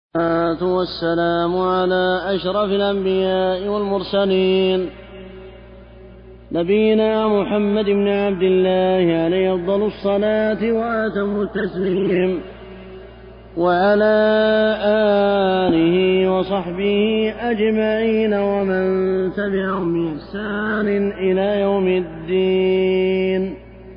والصلاة والسلام على أشرف الأنبياء والمرسلين نبينا محمد بن عبد الله عليه أفضل الصلاة وأتم التسليم وعلى آله وصحبه أجمعين ومن تبعهم بإحسان إلى يوم الدين.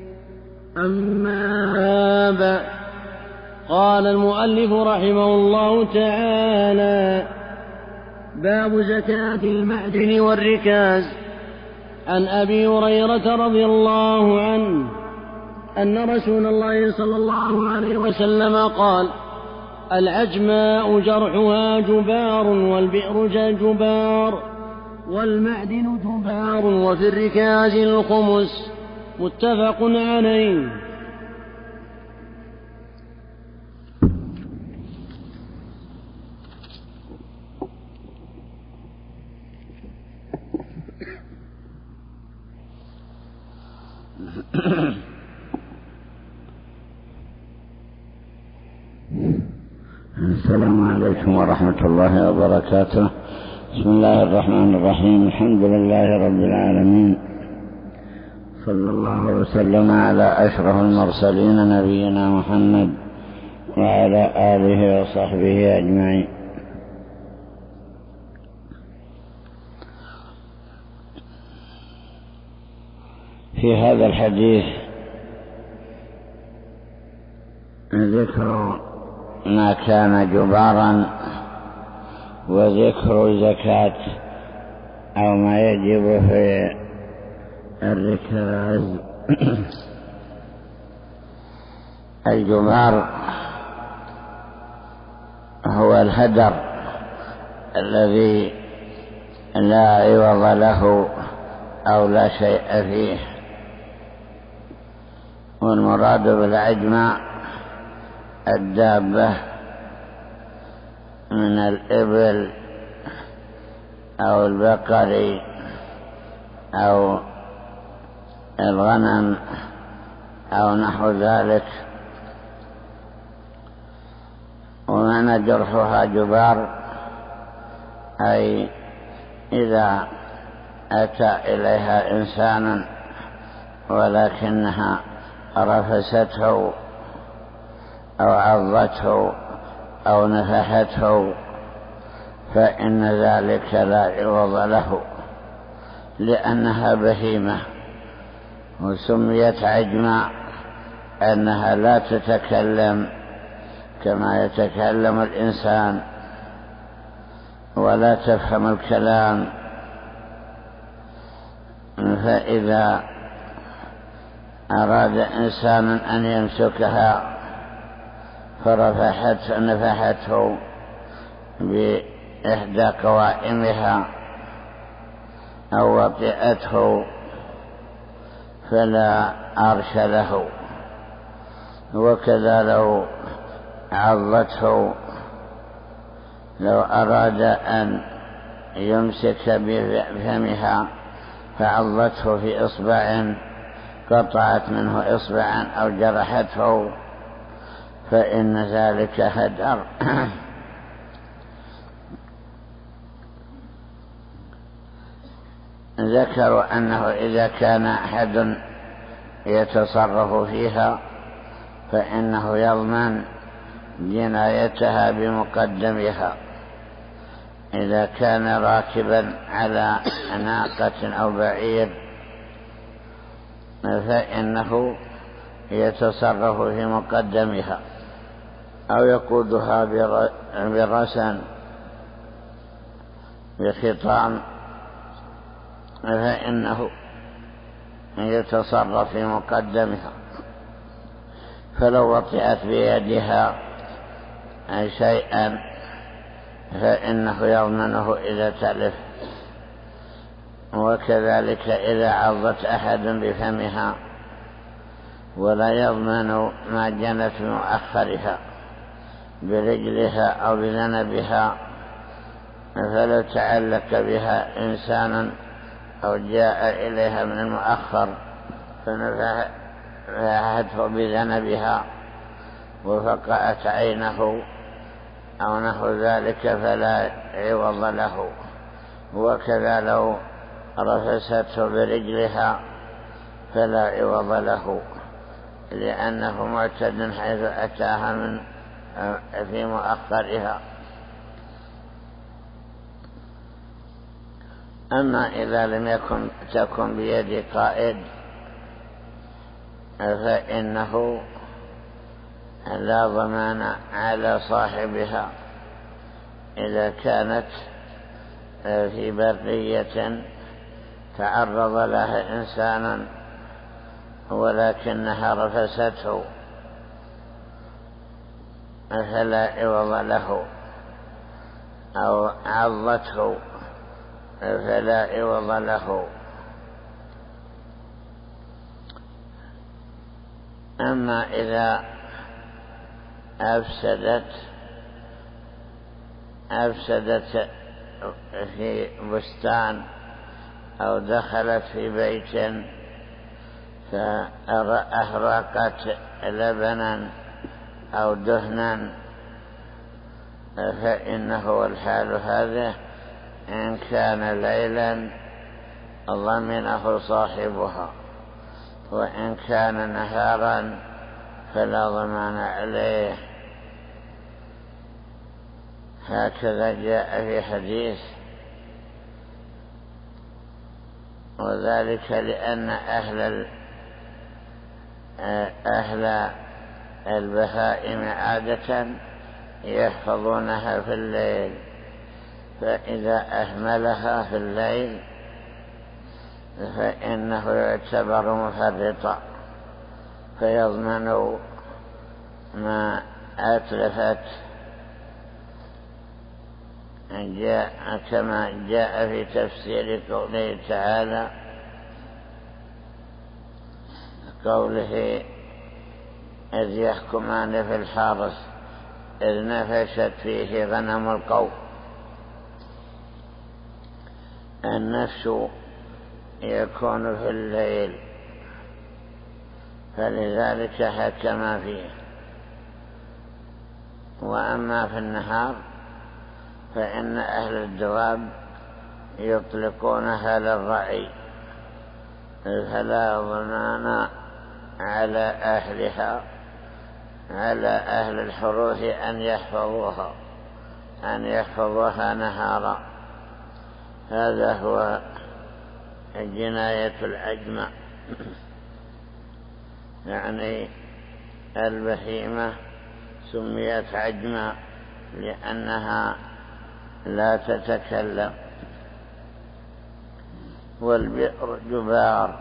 أما بعد، قال المؤلف رحمه الله تعالى: باب زكاة المعدن والركاز. عن أبي هريرة رضي الله عنه أن رسول الله صلى الله عليه وسلم قال: العجماء جرحها جبار، والبئر جبار، والمعدن جبار، وفي الركاز الخمس. متفق عليه. السلام عليكم ورحمة الله وبركاته. بسم الله الرحمن الرحيم. الحمد لله رب العالمين، صلى الله وسلم على أشرف المرسلين نبينا محمد وعلى آله وصحبه أجمعين. في هذا الحديث ذكر ما كان جبارا، وذكر الزكاة أو ما يجب في الركاز. الجبار هو الهدر الذي لا عوض له أو لا شيء فيه، والمراد بالعجمة الدابة من الإبل أو البقر أو الغنم أو نحو ذلك. ومعنى جرحها جبار أي إذا أتى إليها إنسان ولكنها رفسته أو عضته أو نفحته فإن ذلك لا عوض له، لأنها بهيمة. وسميت عجمة أنها لا تتكلم كما يتكلم الإنسان ولا تفهم الكلام، فإذا أراد إنسان أن يمسكها نفحته بإحدى قوائمها أو وطئته فلا أرش له، وكذا لو عضته، لو أراد أن يمسك بفمها فعضته في إصبع، قطعت منه إصبعا أو جرحته، فإن ذلك هدر. ذكروا أنه إذا كان أحد يتصرف فيها فإنه يضمن جنايتها بمقدمها. إذا كان راكبا على ناقة أو بعير فإنه يتصرف في مقدمها، أو يقودها برسن بخطام فإنه يتصرف في مقدمها. فلو وطئت بيدها شيئا فإنه يضمنه إذا تلف. وكذلك إذا عضت أحد بفمها ولا يضمن ما جنت بمؤخرها برجلها أو بذنبها، فلو تعلق بها إنسان أو جاء إليها من المؤخر فنفحته بذنبها وفقأت عينه أو نحو ذلك فلا عوض له. وكذا لو رفسته برجلها فلا عوض له، لأنه معتد حيث أتاها في مؤخرها. أما إذا لم تكن بيد قائد فإنه لا ضمان على صاحبها إذا كانت في برية تعرض لها إنسانا ولكنها رفسته فلا عوض له، أو عضته فلا عوض له. أما إذا أفسدت في بستان أو دخلت في بيت فأحرقت لبنا أو دهنا فإنه الحال هذا إن كان ليلا ضمنه صاحبها، وإن كان نهارا فلا ضمان عليه. هكذا جاء في حديث، وذلك لأن أهل البهائم عادة يحفظونها في الليل، فإذا أهملها في الليل فإنه يعتبر مفرطا فيضمن ما أتلفت، كما جاء في تفسير قوله تعالى، قوله إذ يحكمان في الحرث إذ نفشت فيه غنم القوم. النفش يكون في الليل فلذلك حكم فيه. وأما في النهار فإن أهل الدواب يطلقونها للرعي فلا ضمان على أهلها، على أهل الحروث أن يحفظوها نهارا. هذا هو جناية العجمة، يعني البهيمة سميت عجمة لأنها لا تتكلم. والبئر جبار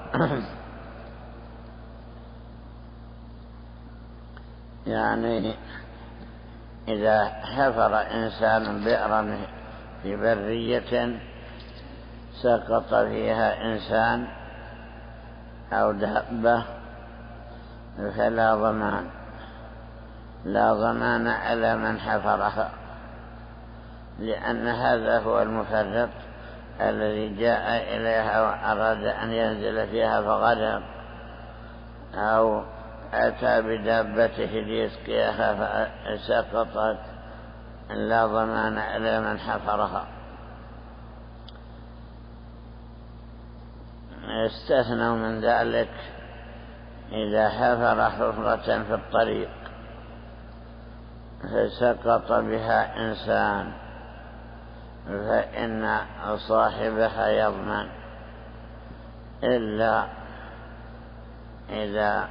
يعني إذا حفر إنسان بئرا في برية سقط فيها إنسان أو دابة فلا ضمان، لا ضمان على من حفرها، لأن هذا هو المفرط الذي جاء إليها وأراد أن ينزل فيها فغرق، أو أتى بدابته ليسقيها فسقطت، لا ضمان على من حفرها. استثنوا من ذلك إذا حفر حفرة في الطريق فسقط بها إنسان فإن صاحبها يضمن، إلا إذا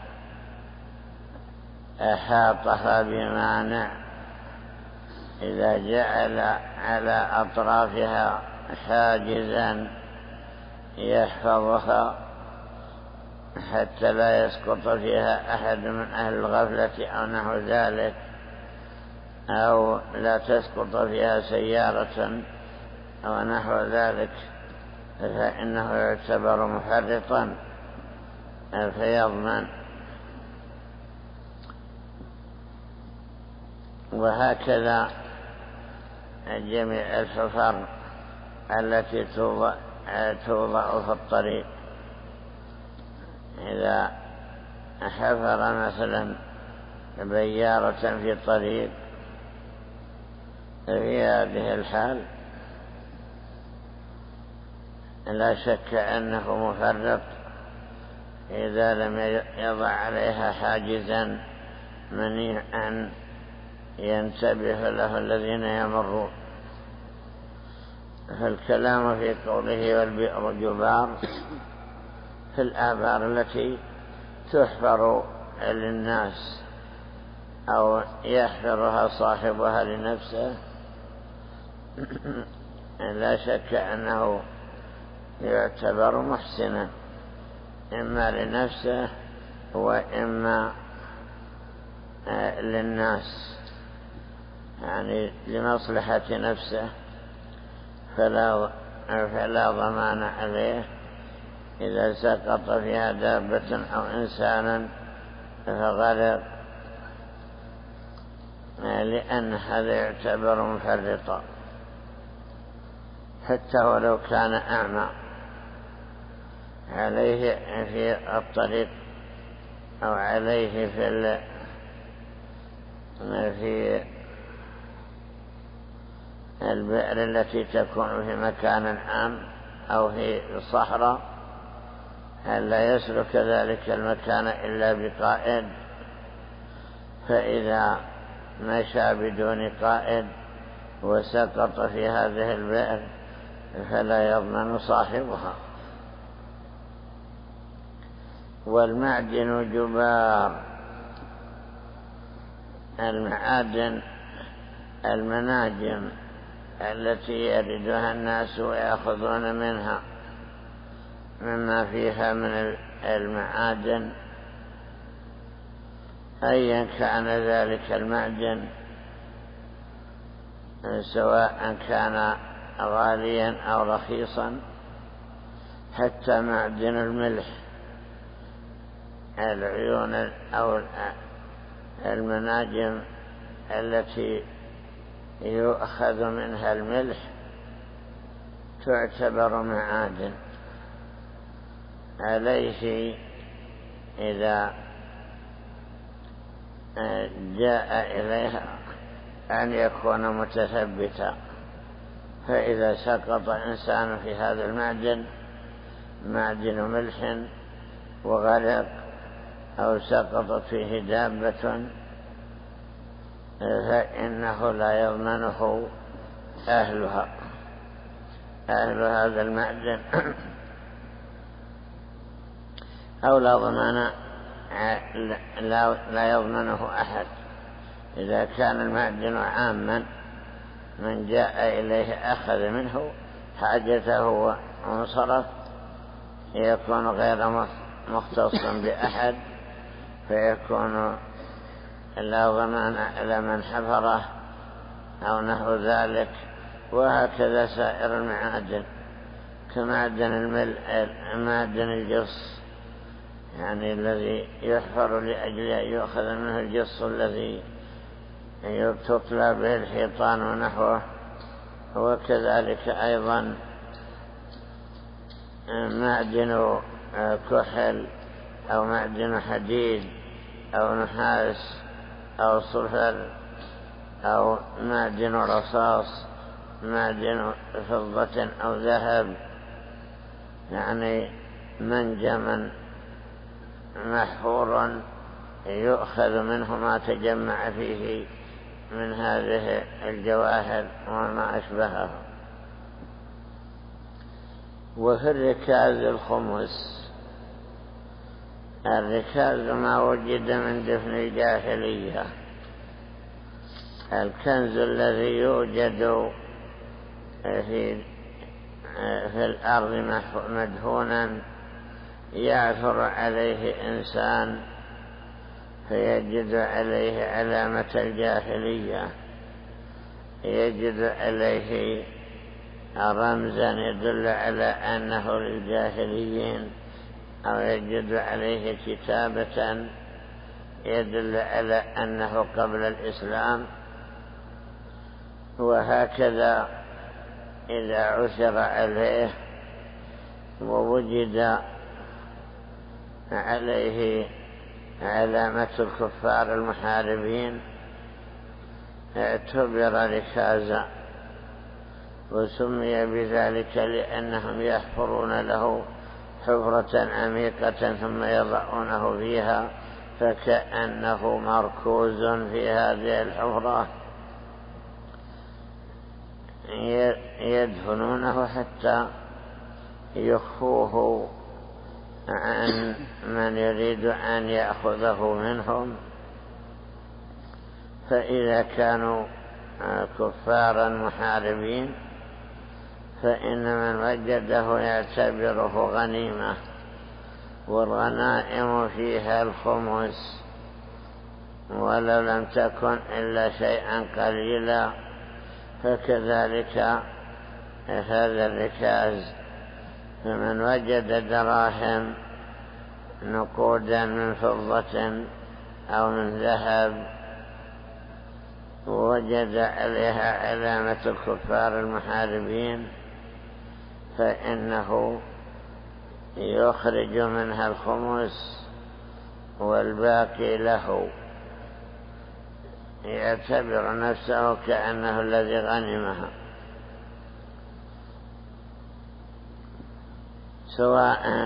أحاطها بمانع، إذا جعل على أطرافها حاجزا يحفظها حتى لا يسقط فيها أحد من أهل الغفلة أو نحو ذلك، أو لا تسقط فيها سيارة أو نحو ذلك، فإنه يعتبر محرطا فيضمن. وهكذا جميع الحفر التي توضع في الطريق، إذا حفر مثلا بيارة في طريق في هذه الحال لا شك أنه مفرط إذا لم يضع عليها حاجزا منيعا ينتبه له الذين يمرون. فالكلام في قوله والبئر جبار في الآبار التي تحفر للناس أو يحفرها صاحبها لنفسه لا شك أنه يعتبر محسنا إما لنفسه وإما للناس، يعني لمصلحة نفسه، فلا ضمان عليه إذا سقط فيها دابة أو إنسانا فغرق، لأن هذا يعتبر مفرطا حتى ولو كان أعمى عليه في الطريق أو عليه في البئر التي تكون في مكان عام أو في الصحراء، لا يسلك ذلك المكان إلا بقائد، فإذا مشى بدون قائد وسقط في هذه البئر فلا يضمن صاحبها. والمعدن جبار، المعادن المناجم التي يردها الناس ويأخذون منها مما فيها من المعادن، أيا كان ذلك المعدن سواء كان غاليا أو رخيصا، حتى معدن الملح، العيون أو المناجم التي يؤخذ منها الملح تعتبر معادن، عليه إذا جاء إليها أن يكون متثبتا، فإذا سقط إنسان في هذا المعدن، معدن ملح، وغرق أو سقطت فيه دابة، فإنه لا يضمنه أهل هذا المعدن، أو لا ضمان لا يضمنه أحد. إذا كان المعدن عاما من جاء إليه أخذ منه حاجته وانصرف، يكون غير مختصا بأحد، فيكون لا ضمان على من حفره أو نحو ذلك. وهكذا سائر المعادن كمعدن معدن الجص، يعني الذي يحفر لأجل أن يؤخذ منه الجص الذي تطلى به الحيطان ونحوه. وكذلك أيضا معدن كحل أو معدن حديد أو نحاس أو صفر أو معدن رصاص، معدن فضة أو ذهب، يعني منجما محفور يؤخذ منه ما تجمع فيه من هذه الجواهر وما أشبهها. وفي الركاز الخمس، الركاز ما وجد من دفن الجاهلية، الكنز الذي يوجد في الأرض مدفونا، يعثر عليه إنسان فيجد عليه علامة الجاهلية، يجد عليه رمزا يدل على أنه للجاهليين، أو يجد عليه كتابة يدل على أنه قبل الإسلام. وهكذا إذا عثر عليه ووجد عليه علامة الكفار المحاربين، اعتبر ركازا، وسمي بذلك لأنهم يحفرون له حفرة عميقة ثم يضعونه فيها، فكأنه مركوز في هذه الحفرة، يدفنونه حتى يخفوه عن من يريد أن يأخذه منهم. فإذا كانوا كفارا محاربين فإن من وجده يعتبره غنيمة، والغنائم فيها الخمس ولو لم تكن إلا شيئا قليلا. فكذلك هذا الركاز، فمن وجد دراهم نقودا من فضة أو من ذهب ووجد عليها علامة الكفار المحاربين فإنه يخرج منها الخمس والباقي له، يعتبر نفسه كأنه الذي غنمها، سواء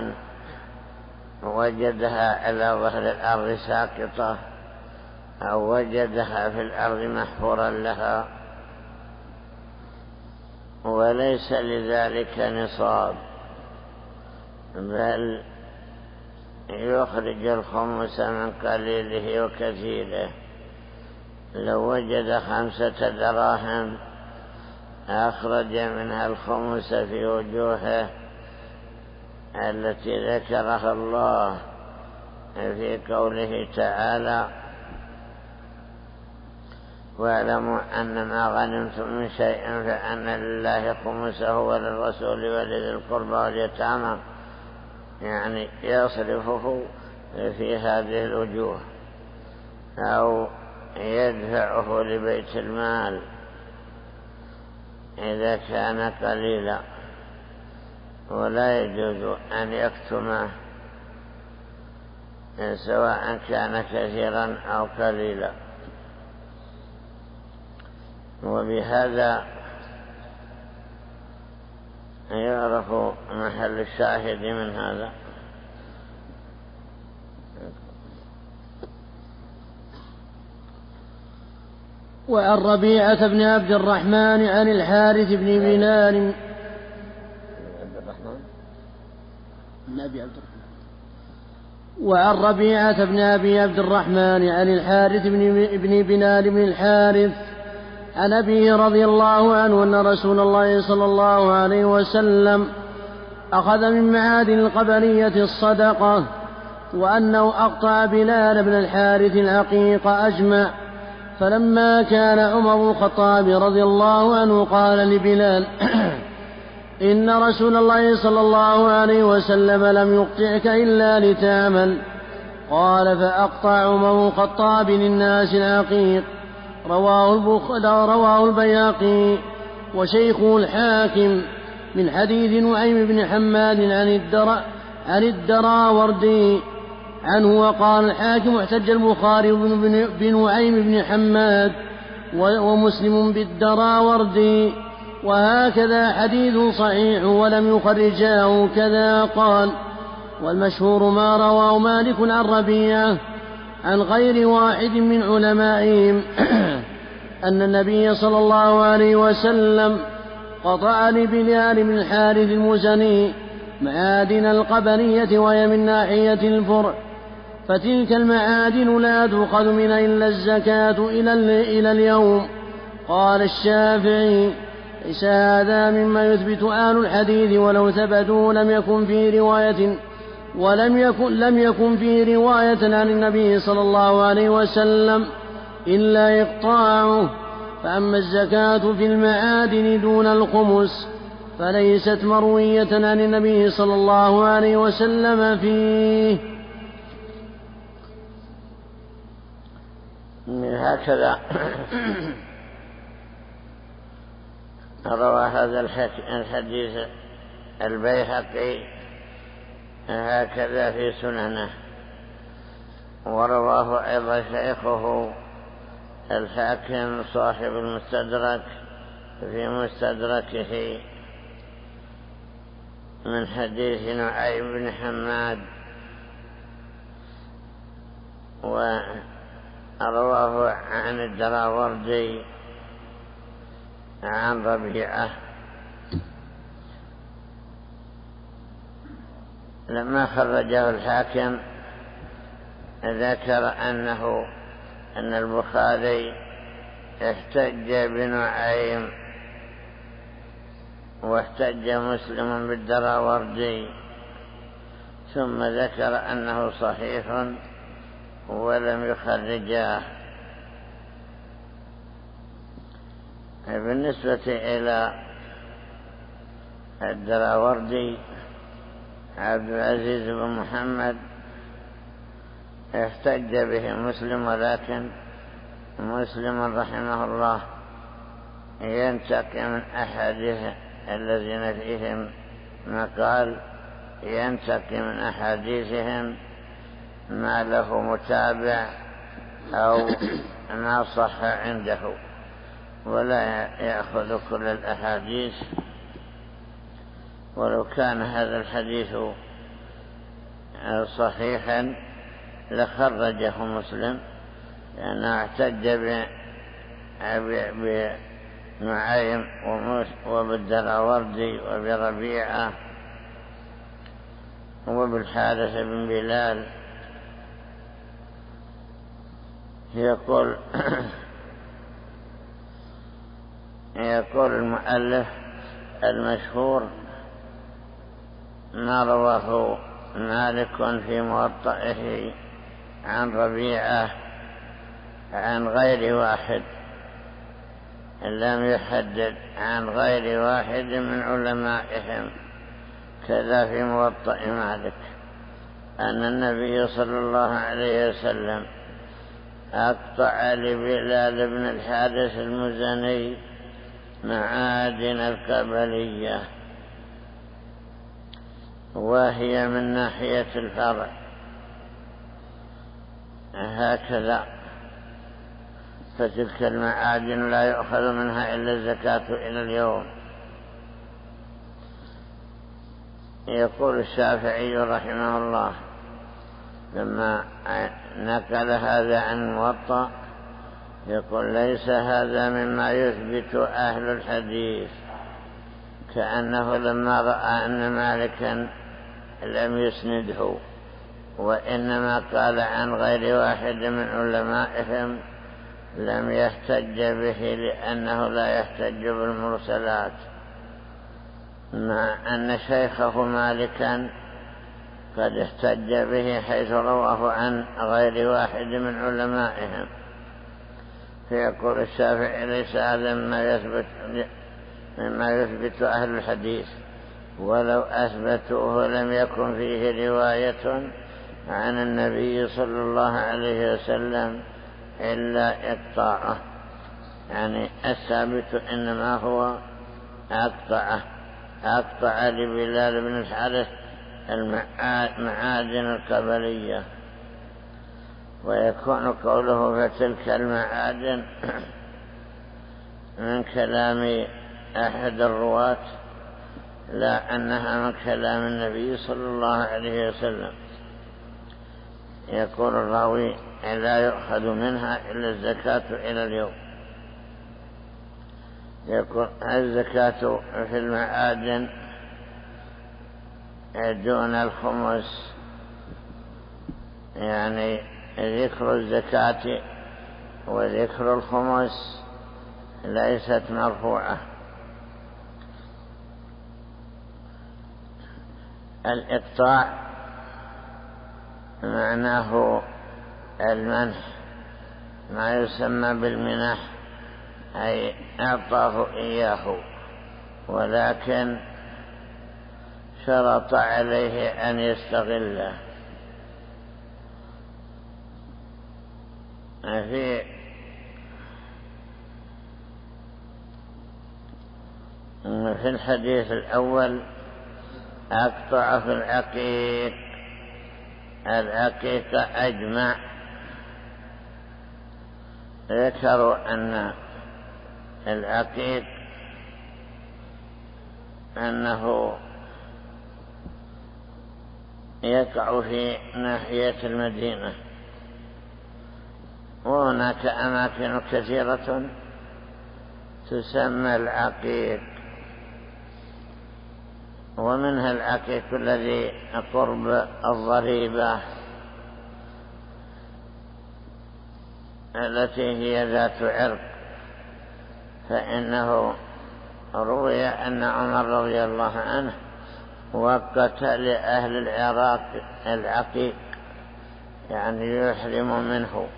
وجدها على ظهر الأرض ساقطة أو وجدها في الأرض محفورا لها، وليس لذلك نصاب، بل يخرج الخمس من قليله وكثيره. لو وجد 5 دراهم أخرج منها الخمس في وجوهه التي ذكرها الله في قوله تعالى: واعلموا أن ما غنمتم من شيء فأن لله خمسه وللرسول ولذي القربى واليتامى، يعني يصرفه في هذه الوجوه أو يدفعه لبيت المال إذا كان قليلا، ولا يجوز أن يكتمه سواء كان كثيرا أو قليلا. وبهذا يعرف محل الشاهد من هذا. وعن ربيعة بن عبد الرحمن عن الحارث بن بلال وعن ربيعة بن أبي عبد الرحمن عن الحارث بن بلال بن الحارث عن أبيه رضي الله عنه أن رسول الله صلى الله عليه وسلم أخذ من معادن القبلية الصدقة، وأنه أقطع بلال بن الحارث العقيق أجمع. فلما كان عمر الخطاب رضي الله عنه قال لبلال: إن رسول الله صلى الله عليه وسلم لم يقطعك إلا لتعمل. قال: فأقطع عمر الخطاب للناس العقيق. رواه البيهقي وشيخه الحاكم من حديث نعيم بن حماد عن الدراوردي عنه. وقال الحاكم: احتج البخاري بنعيم بن حماد ومسلم بالدراوردي، وهكذا حديث صحيح ولم يخرجاه كذا. قال: والمشهور ما رواه مالك عن ربيعة عن غير واحد من علمائهم أن النبي صلى الله عليه وسلم قطع لبلال بن الحارث المزني معادن القبنية وهي من ناحية الفرع، فتلك المعادن لا تؤخذ منها إلا الزكاة إلى اليوم. قال الشافعي: ليس هذا مما يثبت آل الحديث، ولو ثبتوا لم يكن في رواية عن النبي صلى الله عليه وسلم إلا إقطاعه. فأما الزكاة في المعادن دون الخمس فليست مروية عن النبي صلى الله عليه وسلم فيه. هكذا روى هذا الحديث البيهقي هكذا في سننه، ورواه أيضا شيخه الحاكم صاحب المستدرك في مستدركه من حديث نعيم بن حماد، ورواه عن الدراوردي عن ربيعة. لما خرجه الحاكم ذكر أن البخاري احتج بنعيم واحتج مسلم بالدراوردي، ثم ذكر أنه صحيح ولم يخرجاه. بالنسبة إلى الدراوردي عبد العزيز بن محمد احتج به مسلم، ولكن مسلم رحمه الله ينتقي من أحاديث الذين فيهم مقال، ينتقي من أحاديثهم ما له متابع أو ما صح عنده، ولا يأخذ كل الأحاديث. ولو كان هذا الحديث صحيحا لخرجه مسلم، لأنه احتج بنعيم وبالدراوردي وبربيعة وبالحارث بن بلال. يقول المؤلف المشهور ما رواه مالك في موطئه عن ربيعة عن غير واحد، لم يحدد عن غير واحد من علمائهم، كذا في موطئ مالك أن النبي صلى الله عليه وسلم أقطع لبلال بن الحارث المزني معادن القبلية، وهي من ناحية الفرع هكذا، فتلك المعادن لا يؤخذ منها إلا الزكاة إلى اليوم. يقول الشافعي رحمه الله لما نقل هذا عن الموطأ، يقول ليس هذا مما يثبت أهل الحديث، كأنه لما رأى أن مالكا لم يسنده، وإنما قال عن غير واحد من علمائهم لم يحتج به، لأنه لا يحتج بالمرسلات، مع أن شيخه مالكا قد احتج به حيث رواه عن غير واحد من علمائهم. فيقول الشافعي ليس هذا مما يثبت أهل الحديث، ولو أثبتوه لم يكن فيه رواية عن النبي صلى الله عليه وسلم إلا إقطاعه، يعني الثابت إنما هو أقطع لبلال بن الحارث المعادن القبلية. ويكون قوله فتلك المعادن من كلام أحد الرواة، لا أنها من كلام النبي صلى الله عليه وسلم. يقول الراوي لا يؤخذ منها إلا الزكاة إلى اليوم. يقول الزكاة في المعادن دون الخمس، يعني ذكر الزكاة وذكر الخمس ليست مرفوعة. الإقطاع معناه المنح، ما يسمى بالمنح، أي أعطاه إياه، ولكن شرط عليه أن يستغله. في الحديث الأول أقطع في العقيق أجمع، ذكروا أن العقيق أنه يقع في ناحية المدينة، وهناك أماكن كثيرة تسمى العقيق، ومنها العقيق الذي قرب الضريبة التي هي ذات عرق، فإنه روي أن عمر رضي الله عنه وقت لأهل العراق العقيق، يعني يحرم منه.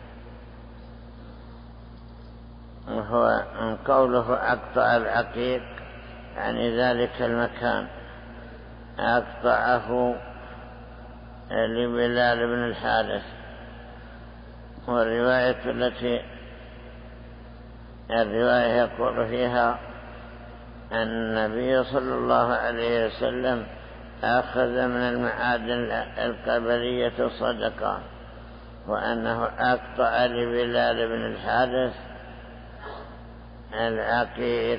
وهو من قوله أقطع العقيق يعني ذلك المكان، أقطعه لبلال بن الحارث. والرواية يقول فيها أن النبي صلى الله عليه وسلم أخذ من المعادن القبلية صدقة، وأنه أقطع لبلال بن الحارث العقيق.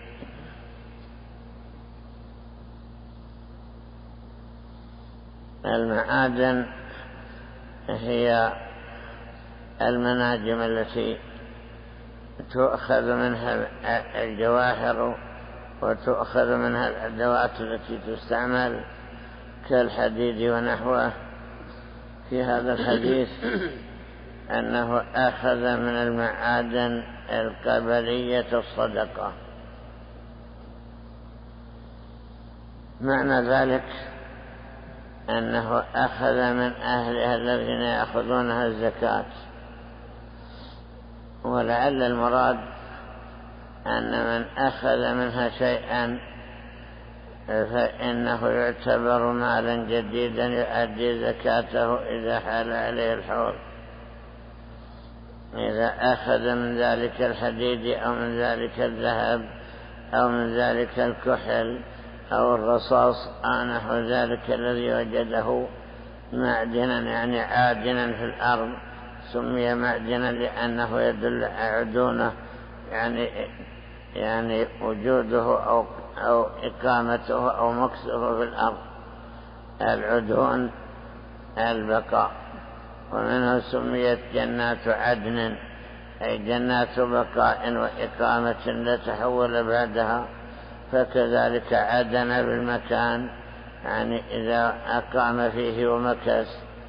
المعادن هي المناجم التي تؤخذ منها الجواهر وتؤخذ منها الأدوات التي تستعمل كالحديد ونحوه. في هذا الحديث أنه أخذ من المعادن القبلية الصدقة. معنى ذلك أنه أخذ من أهلها الذين يأخذونها الزكاة، ولعل المراد أن من أخذ منها شيئا فإنه يعتبر مالا جديدا يؤدي زكاته إذا حال عليه الحول. إذا أخذ من ذلك الحديد أو من ذلك الذهب أو من ذلك الكحل أو الرصاص أو نحو ذلك الذي وجده معدنا يعني عادنا في الأرض، سمي معدنا لأنه يدل عدونه يعني وجوده أو إقامته أو مكسه في الأرض. العدون البقاء، ومنه سميت جنات عدن أي جنات بقاء وإقامة لا تحول بعدها. فكذلك عدن بالمكان يعني إذا أقام فيه ومكث،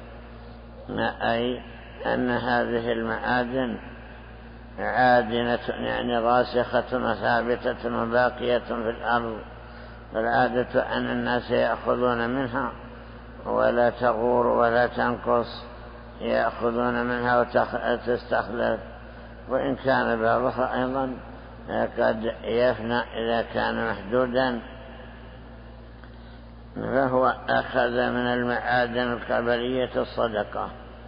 أي أن هذه المعادن عادنة يعني راسخة وثابتة وباقية في الأرض. فالعادة أن الناس يأخذون منها ولا تغور ولا تنقص، يأخذون منها وتستخلف، وإن كان بعضها أيضا قد يفنى إذا كان محدودا. فهو أخذ من المعادن القبلية الصدقة،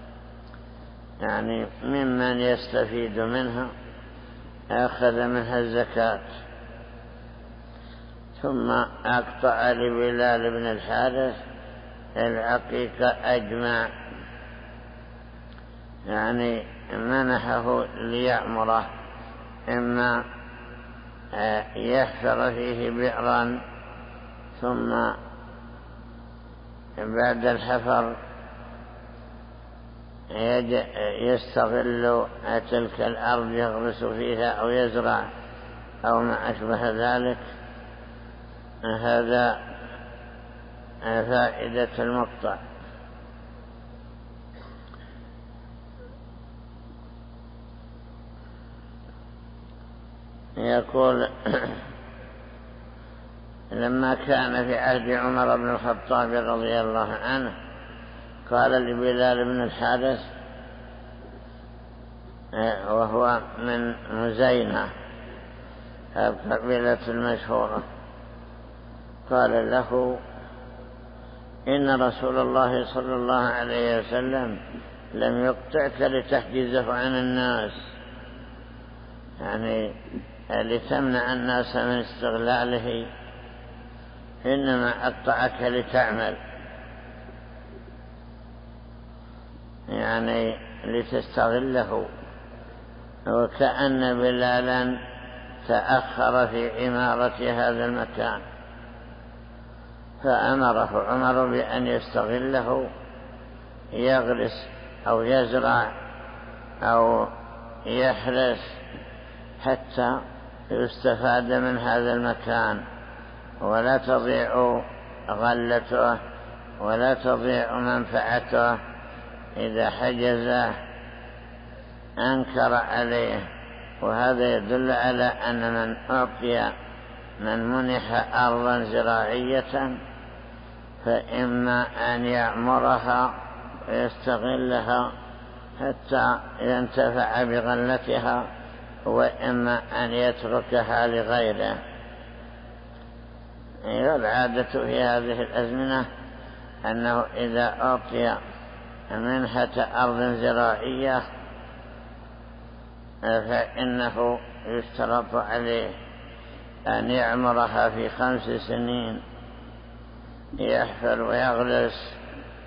يعني ممن يستفيد منها أخذ منها الزكاة. ثم أقطع لبلال بن الحارث العقيق أجمع، يعني منحه ليأمره، إما يحفر فيه بئرا ثم بعد الحفر يستغل تلك الأرض يغرس فيها أو يزرع أو ما أشبه ذلك. هذا فائدة المقطع. يقول لما كان في عهد عمر بن الخطاب رضي الله عنه قال لبلال بن الحارث وهو من مزينة القبيلة المشهورة، قال له إن رسول الله صلى الله عليه وسلم لم يقطعك لتحجزه عن الناس، يعني لتمنع الناس من استغلاله، إنما أقطعك لتعمل، يعني لتستغله وكأن بلالا تأخر في عمارة هذا المكان، فأمره عمر بأن يستغله، يغرس أو يزرع أو يحرس حتى يستفاد من هذا المكان، ولا تضيع غلته ولا تضيع منفعته. إذا حجزه أنكر عليه. وهذا يدل على أن من أعطي من منح أرضا زراعية فإما أن يعمرها ويستغلها حتى ينتفع بغلتها، وإما أن يتركها لغيره. والعادة في هذه الأزمنة أنه إذا أعطي منحة أرض زراعية فإنه يشترط عليه أن يعمرها في 5 سنين، يحفر ويغرس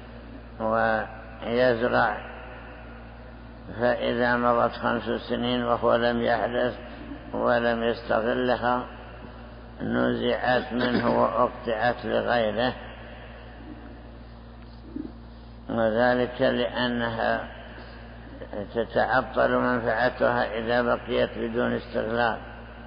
ويزرع. فإذا مضت 5 سنين وهو لم يحدث ولم يستغلها نزعت منه وأقطعت لغيره، وذلك لأنها تتعطل منفعتها إذا بقيت بدون استغلال.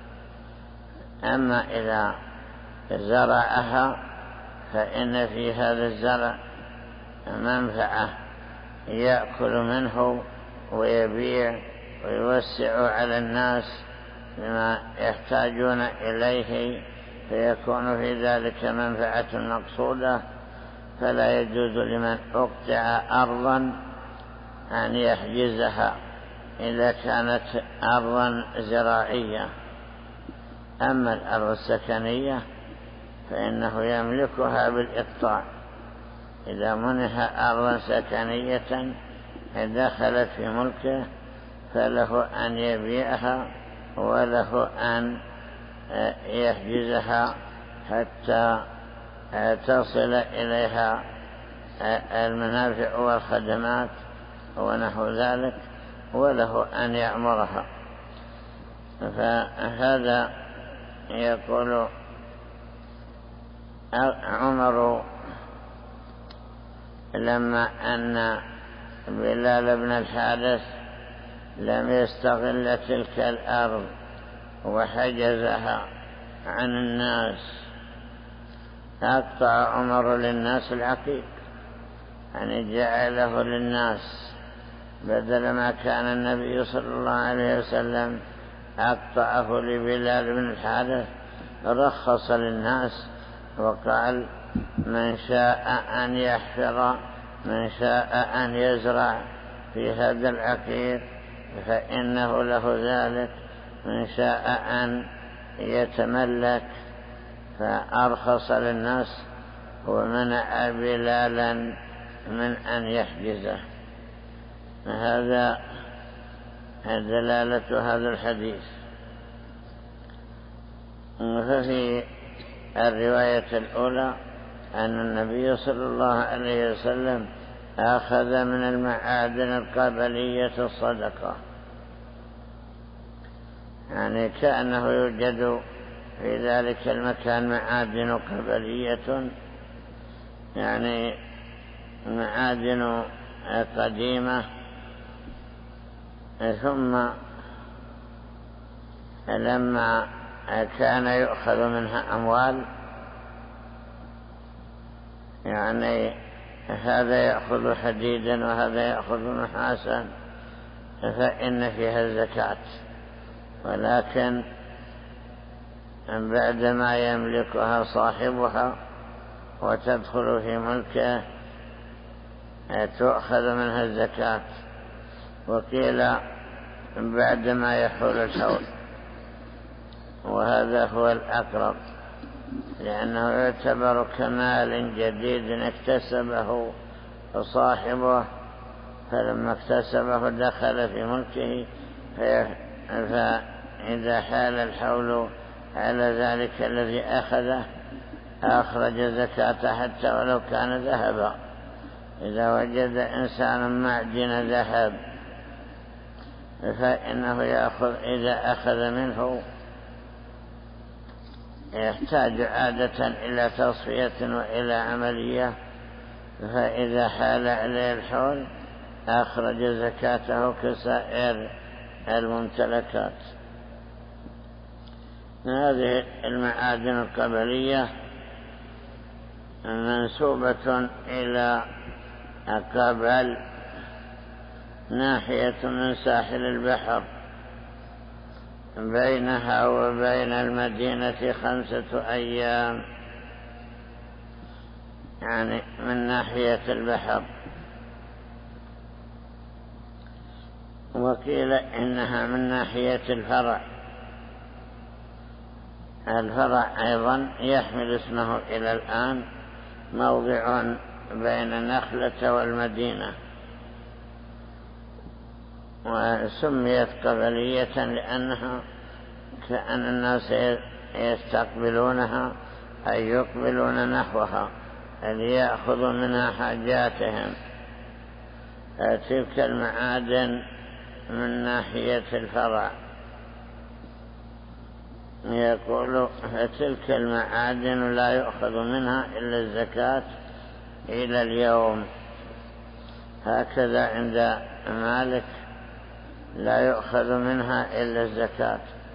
أما إذا زرعها فإن في هذا الزرع منفعة، يأكل منه ويبيع ويوسع على الناس بما يحتاجون إليه، فيكون في ذلك منفعة مقصودة. فلا يجوز لمن أقطع أرضا أن يحجزها إذا كانت أرضا زراعية. أما الأرض السكنية فإنه يملكها بالإقطاع. إذا منح أرضا سكنية دخلت في ملكه فله أن يبيعها وله أن يحجزها حتى تصل إليها المنافع والخدمات ونحو ذلك، وله أن يعمرها. فهذا يقول عمر لما أن بلال بن الحارث لم يستغل تلك الأرض وحجزها عن الناس، أقطع عمر للناس العقيق، يعني جعله للناس بدل ما كان النبي صلى الله عليه وسلم أقطعه لبلال بن الحارث، رخص للناس وقال: من شاء أن يحفر، من شاء أن يزرع في هذا العقيق فإنه له ذلك، من شاء أن يتملك. فأرخص للناس ومنع بلالا من أن يحجزه. هذا دلالة هذا الحديث. ففي الرواية الأولى أن النبي صلى الله عليه وسلم أخذ من المعادن القبلية الصدقة، يعني كأنه يوجد في ذلك المكان معادن قبلية، يعني معادن قديمة، ثم لما كان يؤخذ منها أموال، يعني هذا يأخذ حديدا وهذا يأخذ نحاسا، فإن فيها الزكاة. ولكن بعدما يملكها صاحبها وتدخل في ملكه تؤخذ منها الزكاة. وقيل بعدما يحول الحول، وهذا هو الأقرب، لأنه يعتبر كمال جديد اكتسبه صاحبه، فلما اكتسبه دخل في ملكه، فإذا حال الحول على ذلك الذي أخذه أخرج زكاة حتى ولو كان ذهبا. إذا وجد إنسان معدن ذهب فإنه إذا أخذ منه يحتاج عادة إلى تصفية وإلى عملية، فإذا حال عليه الحول أخرج زكاته كسائر الممتلكات. هذه المعادن القبلية منسوبة إلى قبل، ناحية من ساحل البحر، بينها وبين المدينة 5 أيام، يعني من ناحية البحر. وقيل إنها من ناحية الفرع أيضا يحمل اسمه إلى الآن، موضع بين النخلة والمدينة، وسميت قبلية لأنها كأن الناس يستقبلونها أي يقبلون نحوها ليأخذوا منها حاجاتهم. تلك المعادن من ناحية الفرع، يقول فتلك المعادن لا يؤخذ منها إلا الزكاة إلى اليوم. هكذا عند مالك لا يؤخذ منها إلا الزكاة،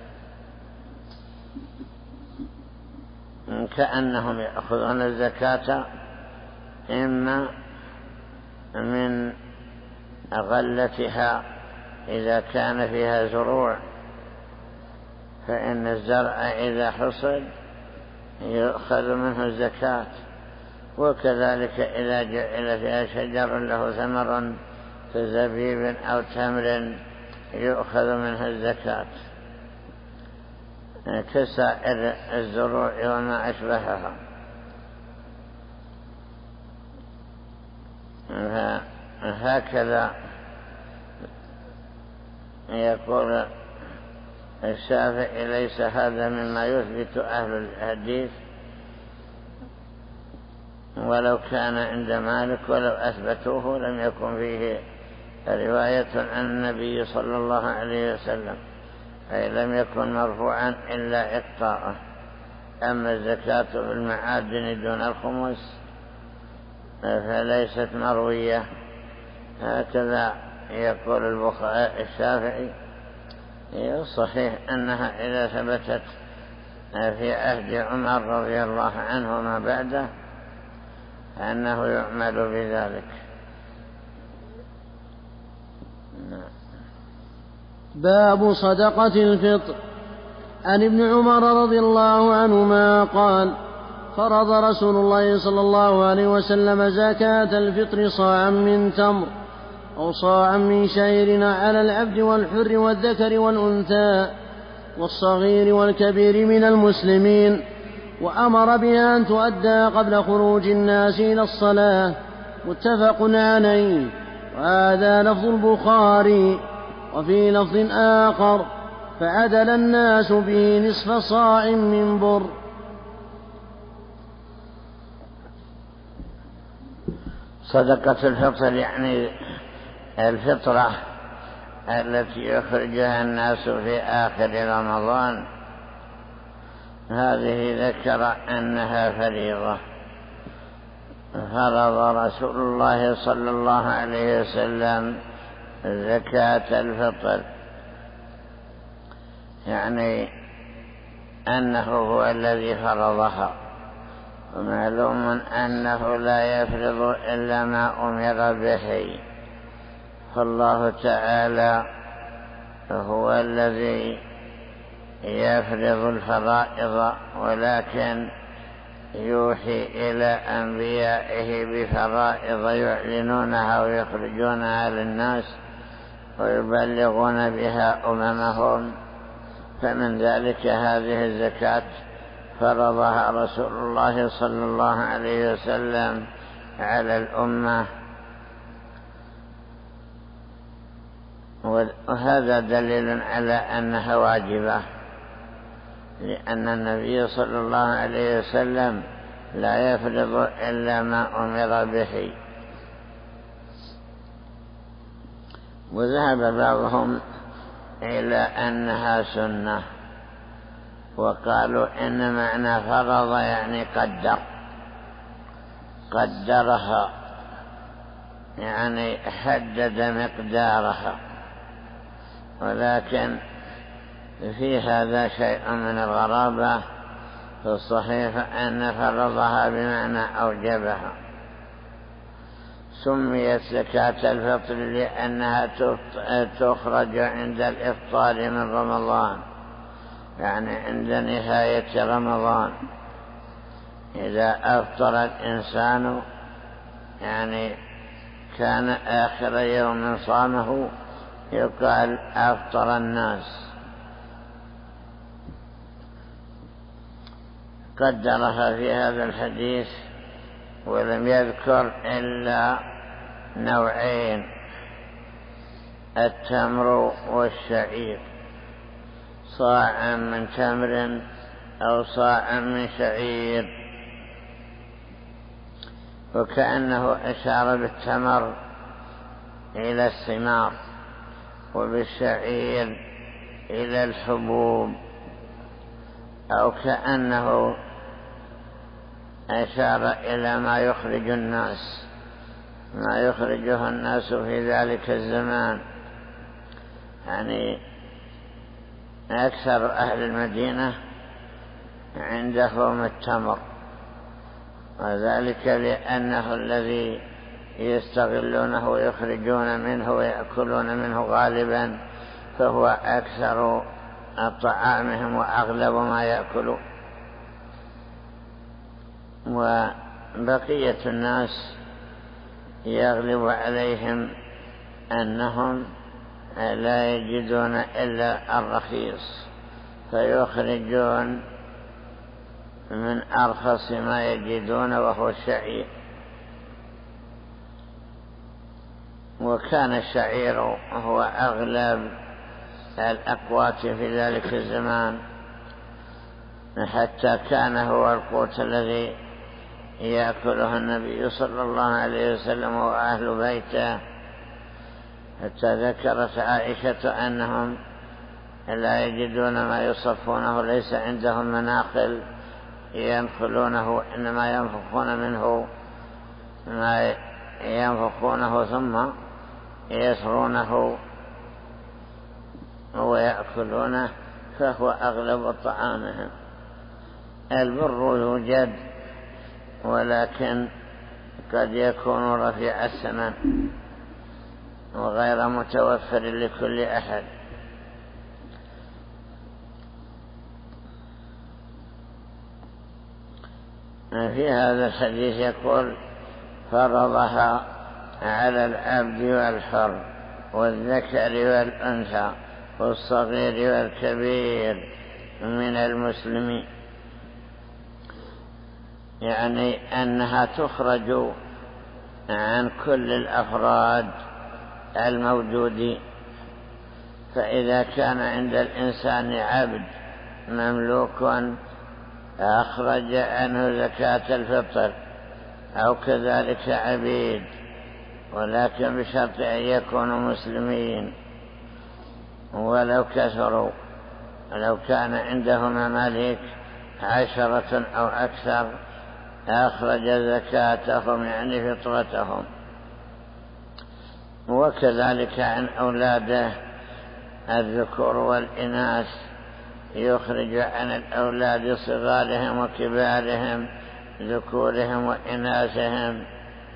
كأنهم يأخذون الزكاة إما من غلتها إذا كان فيها زروع، فإن الزرع إذا حصد يؤخذ منه الزكاة، وكذلك إذا جعل فيها شجر له ثمر كزبيب أو تمر يؤخذ منه الزكاة، كسائر الزروع وما أشبهها. هكذا يقول الشافعي: ليس هذا مما يثبت أهل الحديث، ولو كان عند مالك ولو أثبتوه لم يكن فيه رواية عن النبي صلى الله عليه وسلم، أي لم يكن مرفوعا إلا إقطاعه. أما الزكاة في المعادن دون الخمس فليست مروية. هكذا يقول الشافعي: صحيح أنها إذا ثبتت في عهد عمر رضي الله عنه وما بعده أنه يعمل بذلك. باب صدقة الفطر. عن ابن عمر رضي الله عنهما قال: فرض رسول الله صلى الله عليه وسلم زكاة الفطر صاعا من تمر أو صاعا من شعير على العبد والحر والذكر والأنثى والصغير والكبير من المسلمين، وأمر بها أن تؤدى قبل خروج الناس إلى الصلاة. متفق عليه. وهذا لفظ البخاري. وفي لفظ آخر: فعدل الناس به نصف صاع من بر. صدقة الفطر يعني الفطرة التي يخرجها الناس في آخر رمضان، هذه ذكر أنها فريضة. فرض رسول الله صلى الله عليه وسلم زكاة الفطر، يعني أنه هو الذي فرضها، ومعلوم أنه لا يفرض إلا ما أمر به، فالله تعالى هو الذي يفرض الفرائض، ولكن يوحي إلى أنبيائه بفرائض يعلنونها ويخرجونها للناس ويبلغون بها أممهم. فمن ذلك هذه الزكاة فرضها رسول الله صلى الله عليه وسلم على الأمة، وهذا دليل على أنها واجبة، لأن النبي صلى الله عليه وسلم لا يفرض إلا ما أمر به. وذهب بعضهم إلى أنها سنة، وقالوا إن معنى فرض يعني قدرها، يعني حدد مقدارها، ولكن في هذا شيء من الغرابة. في الصحيح أن فرضها بمعنى أوجبها. سميت زكاة الفطر لأنها تخرج عند الإفطار من رمضان، يعني عند نهاية رمضان. إذا أفطر الإنسان يعني كان آخر يوم صامه يقال أفطر الناس. قدرها في هذا الحديث ولم يذكر إلا نوعين: التمر والشعير، صاع من تمر أو صاع من شعير. وكأنه أشار بالتمر إلى الثمار، وبالشعير إلى الحبوب، أو كأنه أشار إلى ما يخرجه الناس في ذلك الزمان. يعني أكثر أهل المدينة عندهم التمر، وذلك لأنه الذي يستغلونه ويخرجون منه ويأكلون منه غالبا، فهو أكثر طعامهم وأغلب ما يأكلون. وبقية الناس يغلب عليهم أنهم لا يجدون إلا الرخيص، فيخرجون من أرخص ما يجدون وهو الشعير. وكان الشعير هو أغلب الأقوات في ذلك الزمان، حتى كان هو القوت الذي يأكله النبي صلى الله عليه وسلم وأهل بيته، حتى ذكرت عائشة أنهم لا يجدون ما يصفونه، ليس عندهم مناخل ينخلونه، إنما ينفخون منه ما ينفخونه ثم يسرونه ويأكلونه، فهو أغلب طعامهم. البر يوجد، ولكن قد يكون رفيع الثمن وغير متوفر لكل أحد. في هذا الحديث يقول: فرضها على العبد والحر والذكر والأنثى والصغير والكبير من المسلمين، يعني أنها تخرج عن كل الأفراد الموجودين. فإذا كان عند الإنسان عبد مملوك أخرج عنه زكاة الفطر، أو كذلك عبيد، ولكن بشرط أن يكونوا مسلمين ولو كثروا. لو كان عندهم مماليك 10 أو أكثر أخرج زكاتهم، يعني فطرتهم. وكذلك عن أولاده الذكور والإناث، يخرج عن الأولاد صغارهم وكبارهم، ذكورهم وإناثهم،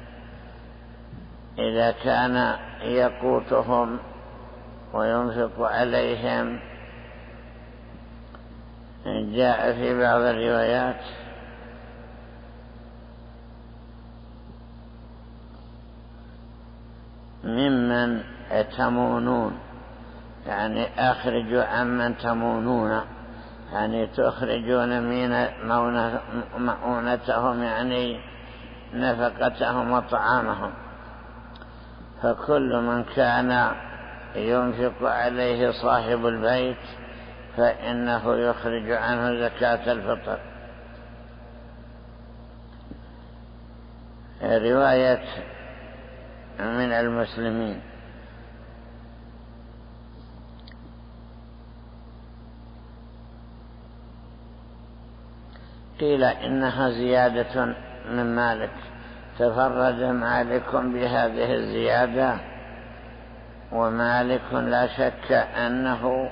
إذا كان يقوتهم وينفق عليهم. جاء في بعض الروايات ممن تمونون، يعني أخرجوا عمن تمونون، يعني تخرجون من مؤونتهم، يعني نفقتهم وطعامهم. فكل من كان ينفق عليه صاحب البيت فإنه يخرج عنه زكاة الفطر. رواية من المسلمين قيل إنها زيادة من مالك، تفرد مالك بهذه الزيادة، ومالك لا شك أنه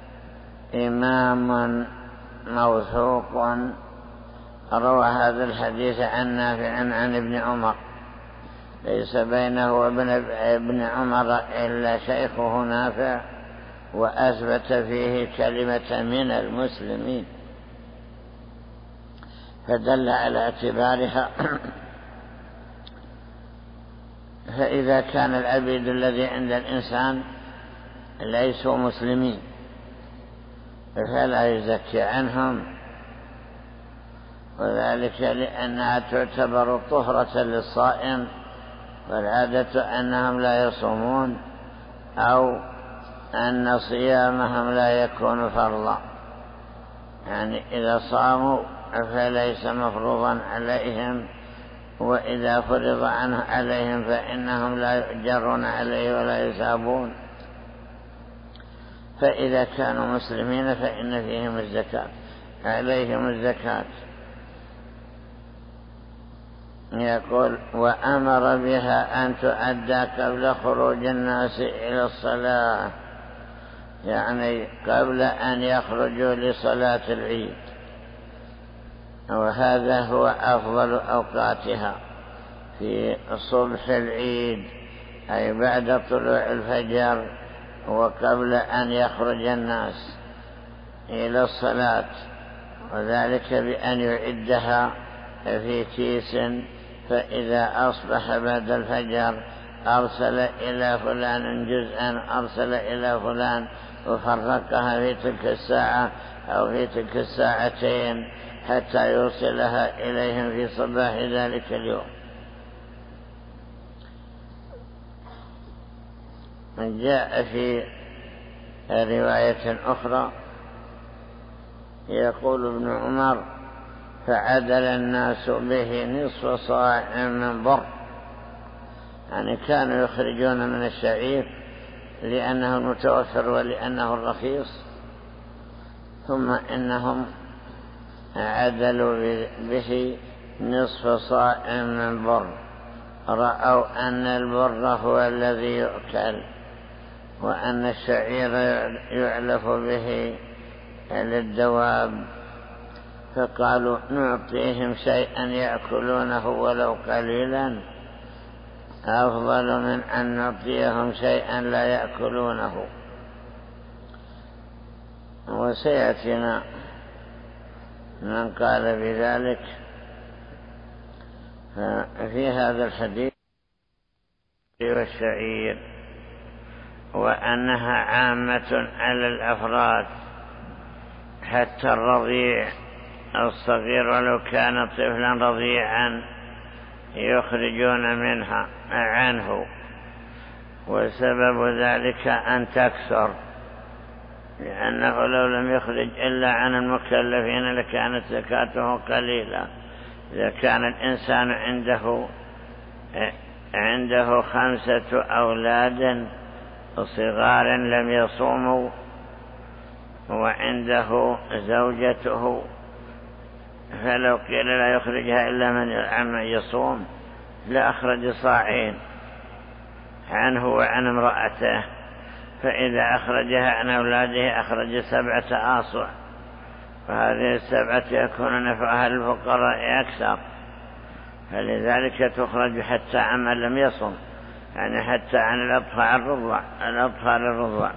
إمام موثوق، روى هذا الحديث عن نافع عن ابن عمر، ليس بينه وبين ابن عمر إلا شيخه نافع، وأثبت فيه كلمة من المسلمين، فدل على اعتبارها. فإذا كان العبيد الذي عند الإنسان ليسوا مسلمين فلا يزكي عنهم، وذلك لأنها تعتبر طهرة للصائم، والعادة أنهم لا يصومون أو أن صيامهم لا يكون فرضا، يعني إذا صاموا فليس مفروضا عليهم، وإذا فرض عنه عليهم فإنهم لا يؤجرون عليه ولا يثابون. فإذا كانوا مسلمين فإن فيهم الزكاة، عليهم الزكاة. يقول: وأمر بها أن تؤدى قبل خروج الناس إلى الصلاة، يعني قبل أن يخرجوا لصلاة العيد، وهذا هو أفضل أوقاتها في صبح العيد، أي بعد طلوع الفجر وقبل أن يخرج الناس إلى الصلاة، وذلك بأن يعدها في كيس، فإذا أصبح بعد الفجر أرسل إلى فلان جزءا، أرسل إلى فلان، وفرقها في تلك الساعة أو في تلك الساعتين حتى يوصلها إليهم في صباح ذلك اليوم. جاء في رواية أخرى يقول ابن عمر: فعدل الناس به نصف صاع من بر، يعني كانوا يخرجون من الشعير لأنه المتوفر ولأنه الرخيص، ثم إنهم عدلوا به نصف صاع من بر، رأوا أن البر هو الذي يؤكل، وأن الشعير يعلف به للدواب، فقالوا: نعطيهم شيئا يأكلونه ولو قليلا أفضل من أن نعطيهم شيئا لا يأكلونه. وسيأتينا من قال بذلك. في هذا الحديث والشعير، وأنها عامة على الأفراد حتى الرضيع الصغير ولو كان طفلا رضيعا يخرجون منها عنه، وسبب ذلك أن تكثر، لأنه لو لم يخرج إلا عن المكلفين لكانت زكاته قليلة. إذا كان الإنسان عنده 5 أولاد صغار لم يصوموا، وعنده زوجته، فلو قيل لا يخرجها إلا من يصوم لأخرج صاعين عنه وعن امرأته، فإذا أخرجها عن أولاده أخرج 7 آصع، وهذه 7 يكون نفعها للفقراء أكثر، فلذلك تخرج حتى عمن لم يصم، يعني حتى عن الأطفال الرضع.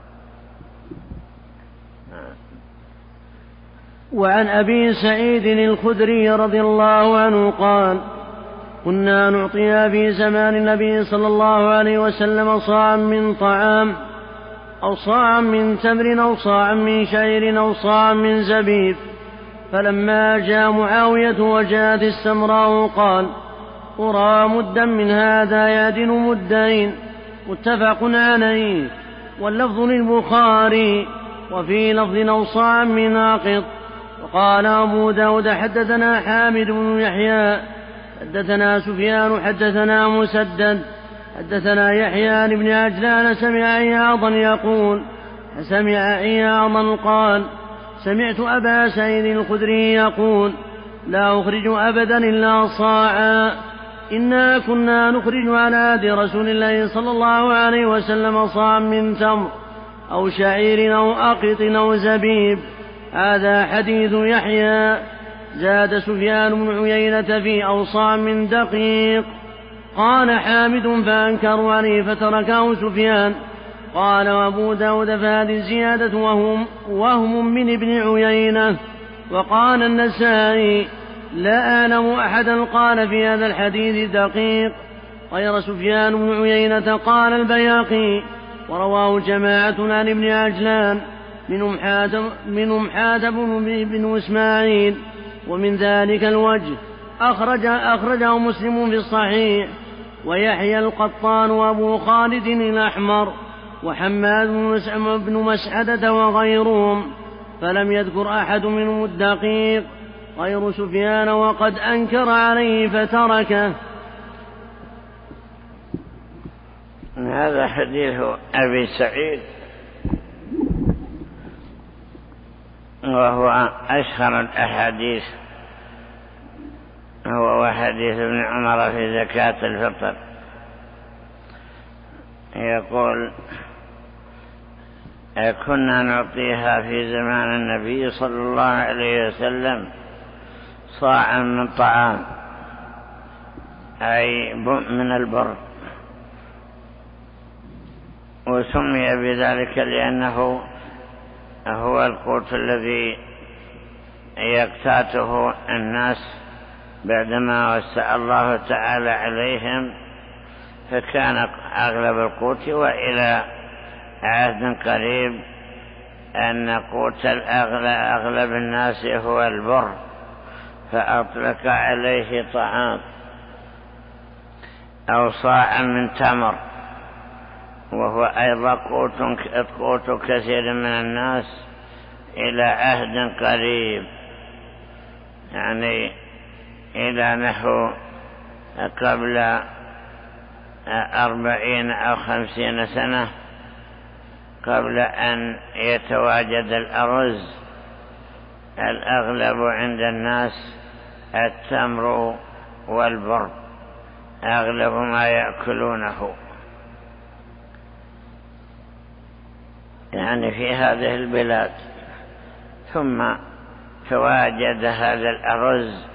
وعن أبي سعيد الخدري رضي الله عنه قال: كنا نعطيها في زمان النبي صلى الله عليه وسلم صاعا من طعام، أو صاعا من تمر، أو صاعا من شعير، أو صاعا من زبيب، فلما جاء معاوية وجاءت السمراء قال: أرى مدا من هذا يعدل مدين، متفق عليه. واللفظ للبخاري، وفي لفظ أو صاعا من ناقط. وقال أبو داود: حدثنا حامد بن يحيى حدثنا سفيان حدثنا مسدد حدثنا يحيى بن عجلان سمع عياضا يقول: سمع عياضا قال: سمعت أبا سعيد الخدري يقول: لا أخرج أبدا إلا صاعا. إنا كنا نخرج على عهد رسول الله صلى الله عليه وسلم صاعا من تمر أو شعير أو أقط أو زبيب. هذا حديث يحيى. زاد سفيان بن عيينة في أو صاع من دقيق. قال حامد فأنكروا عليه فتركه سفيان. قال أبو داود فهذه الزيادة وهم من ابن عيينة. وقال النسائي لا أعلم أحدا قال في هذا الحديث دقيق غير سفيان بن عيينة. قال البياقي ورواه جماعة عن ابن عجلان منهم حاتم بن إسماعيل. ومن ذلك الوجه أخرجه مسلم في الصحيح ويحيى القطان وأبو خالد الأحمر وحماد بن مسعدة وغيرهم، فلم يذكر أحد منهم الدقيق غير سفيان وقد أنكر عليه فتركه. هذا حديث أبي سعيد وهو أشهر الأحاديث، هو حديث ابن عمر في زكاة الفطر. يقول كنا نعطيها في زمان النبي صلى الله عليه وسلم صاعا من طعام أي من البر، وسمي بذلك لأنه هو القوت الذي يقتاته الناس بعدما وسع الله تعالى عليهم، فكان أغلب القوت. وإلى عهد قريب أن قوت أغلب الناس هو البر، فأطلق عليه طعام أو صاع من تمر، وهو أيضا قوت كثير من الناس إلى عهد قريب، يعني إلى نحو قبل 40 أو 50 سنة قبل أن يتواجد الأرز. الأغلب عند الناس التمر والبر، أغلب ما يأكلونه، يعني في هذه البلاد. ثم تواجد هذا الأرز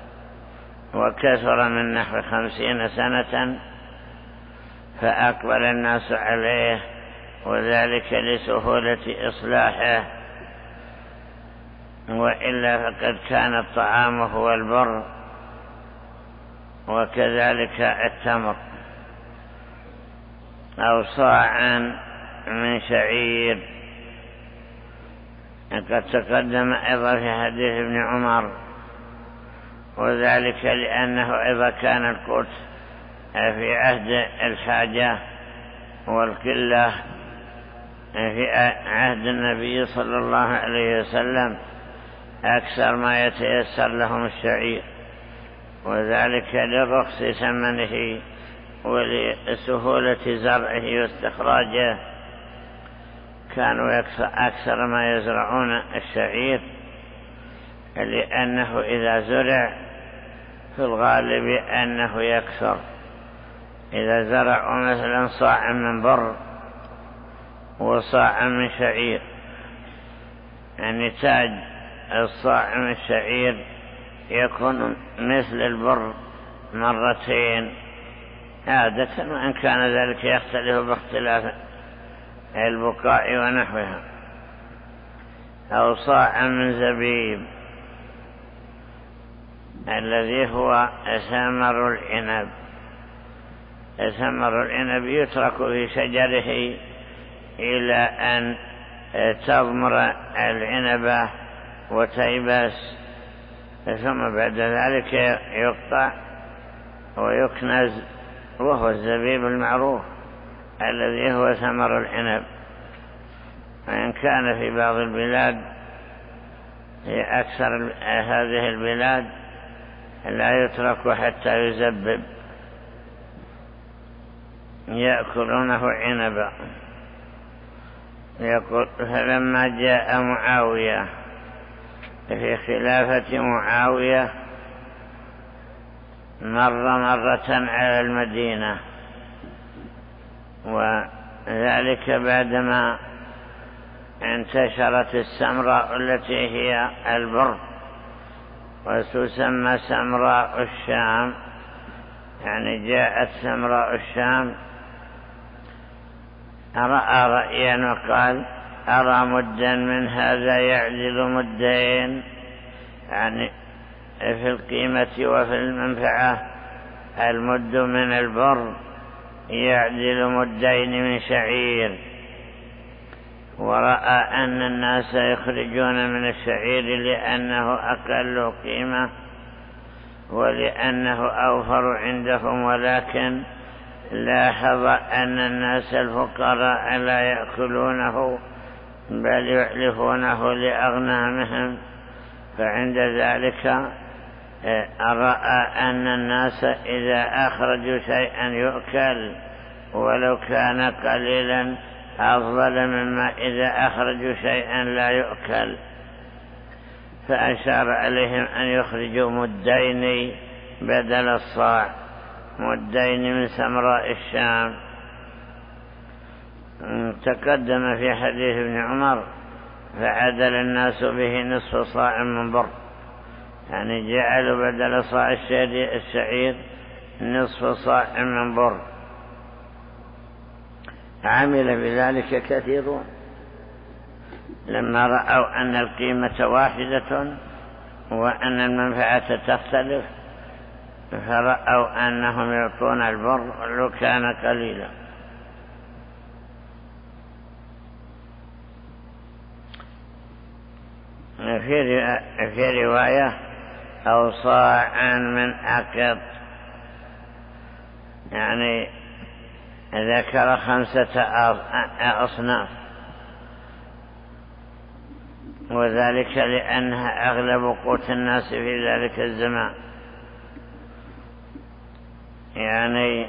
وكثر من نحو 50 سنة، فأقبل الناس عليه، وذلك لسهولة إصلاحه، وإلا فقد كان الطعام هو البر وكذلك التمر. أو صاعا من شعير، قد تقدم أيضا في حديث ابن عمر، وذلك لأنه إذا كان القوت في عهد الحاجة والقلة في عهد النبي صلى الله عليه وسلم أكثر ما يتيسر لهم الشعير، وذلك لرخص ثمنه ولسهولة زرعه واستخراجه. كانوا أكثر ما يزرعون الشعير، لأنه إذا زرع في الغالب أنه يكثر. إذا زرعوا مثلا صاع من بر وصاع من شعير، يعني تاج الصاع من الشعير يكون مثل البر مرتين عادة، وإن كان ذلك يختلف باختلاف البقاء ونحوها. أو صاع من زبيب الذي هو ثمر العنب. ثمر العنب يترك في شجره إلى أن تضمر العنبة وتيبس، ثم بعد ذلك يقطع ويكنز، وهو الزبيب المعروف الذي هو ثمر العنب. وإن كان في بعض البلاد، في أكثر هذه البلاد، لا يترك حتى يزبب، يأكلونه عنبا. يقول فلما جاء معاوية في خلافة معاوية مر مرة على المدينة، وذلك بعدما انتشرت السمراء التي هي البر، وتسمى سمراء الشام، يعني جاءت سمراء الشام. رأى رأيا وقال: أرى مدا من هذا يعدل مدين، يعني في القيمة وفي المنفعة المد من البر يعدل مدين من شعير. ورأى أن الناس يخرجون من الشعير لأنه أقل قيمة ولأنه أوفر عندهم، ولكن لاحظ أن الناس الفقراء لا يأكلونه بل يعلفونه لأغنامهم، فعند ذلك رأى أن الناس إذا أخرجوا شيئا يؤكل ولو كان قليلا أفضل مما إذا أخرجوا شيئا لا يؤكل، فأشار عليهم أن يخرجوا مدين بدل الصاع، مدين من سمراء الشام. تقدم في حديث ابن عمر: فعدل الناس به نصف صاع من بر، يعني جعلوا بدل صاع الشعير نصف صاع من بر. عمل بذلك كثيرون لما رأوا أن القيمة واحدة وأن المنفعة تختلف، فرأوا أنهم يعطون البر لو كان قليلا. في رواية: أو صاعا من أقط، يعني ذكر 5 أصناف، وذلك لأنها أغلب قوت الناس في ذلك الزمان. يعني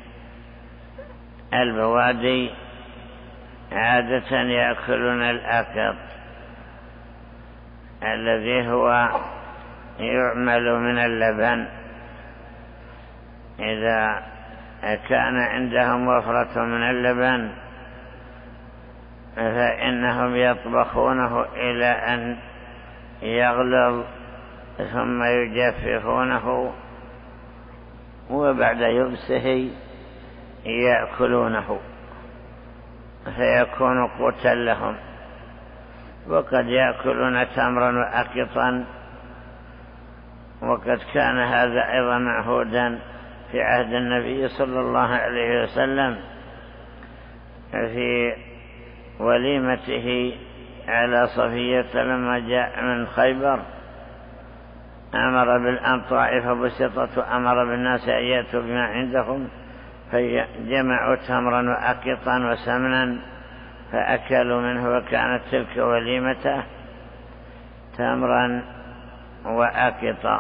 البوادي عادة يأكلون الأقط الذي هو يعمل من اللبن، إذا كان عندهم وفرة من اللبن فإنهم يطبخونه إلى أن يغلظ ثم يجففونه، وبعد يبسه يأكلونه فيكون قوتا لهم. وقد يأكلون تمرا وأقطا، وقد كان هذا أيضا معهودا في عهد النبي صلى الله عليه وسلم في وليمته على صفية لما جاء من خيبر، أمر بالأنطاع فبسطت، أمر بالناس أن يأتوا بما عندهم، فجمعوا تمرا وأقطا وسمنا فأكلوا منه، وكانت تلك وليمته تمرا وأقطا.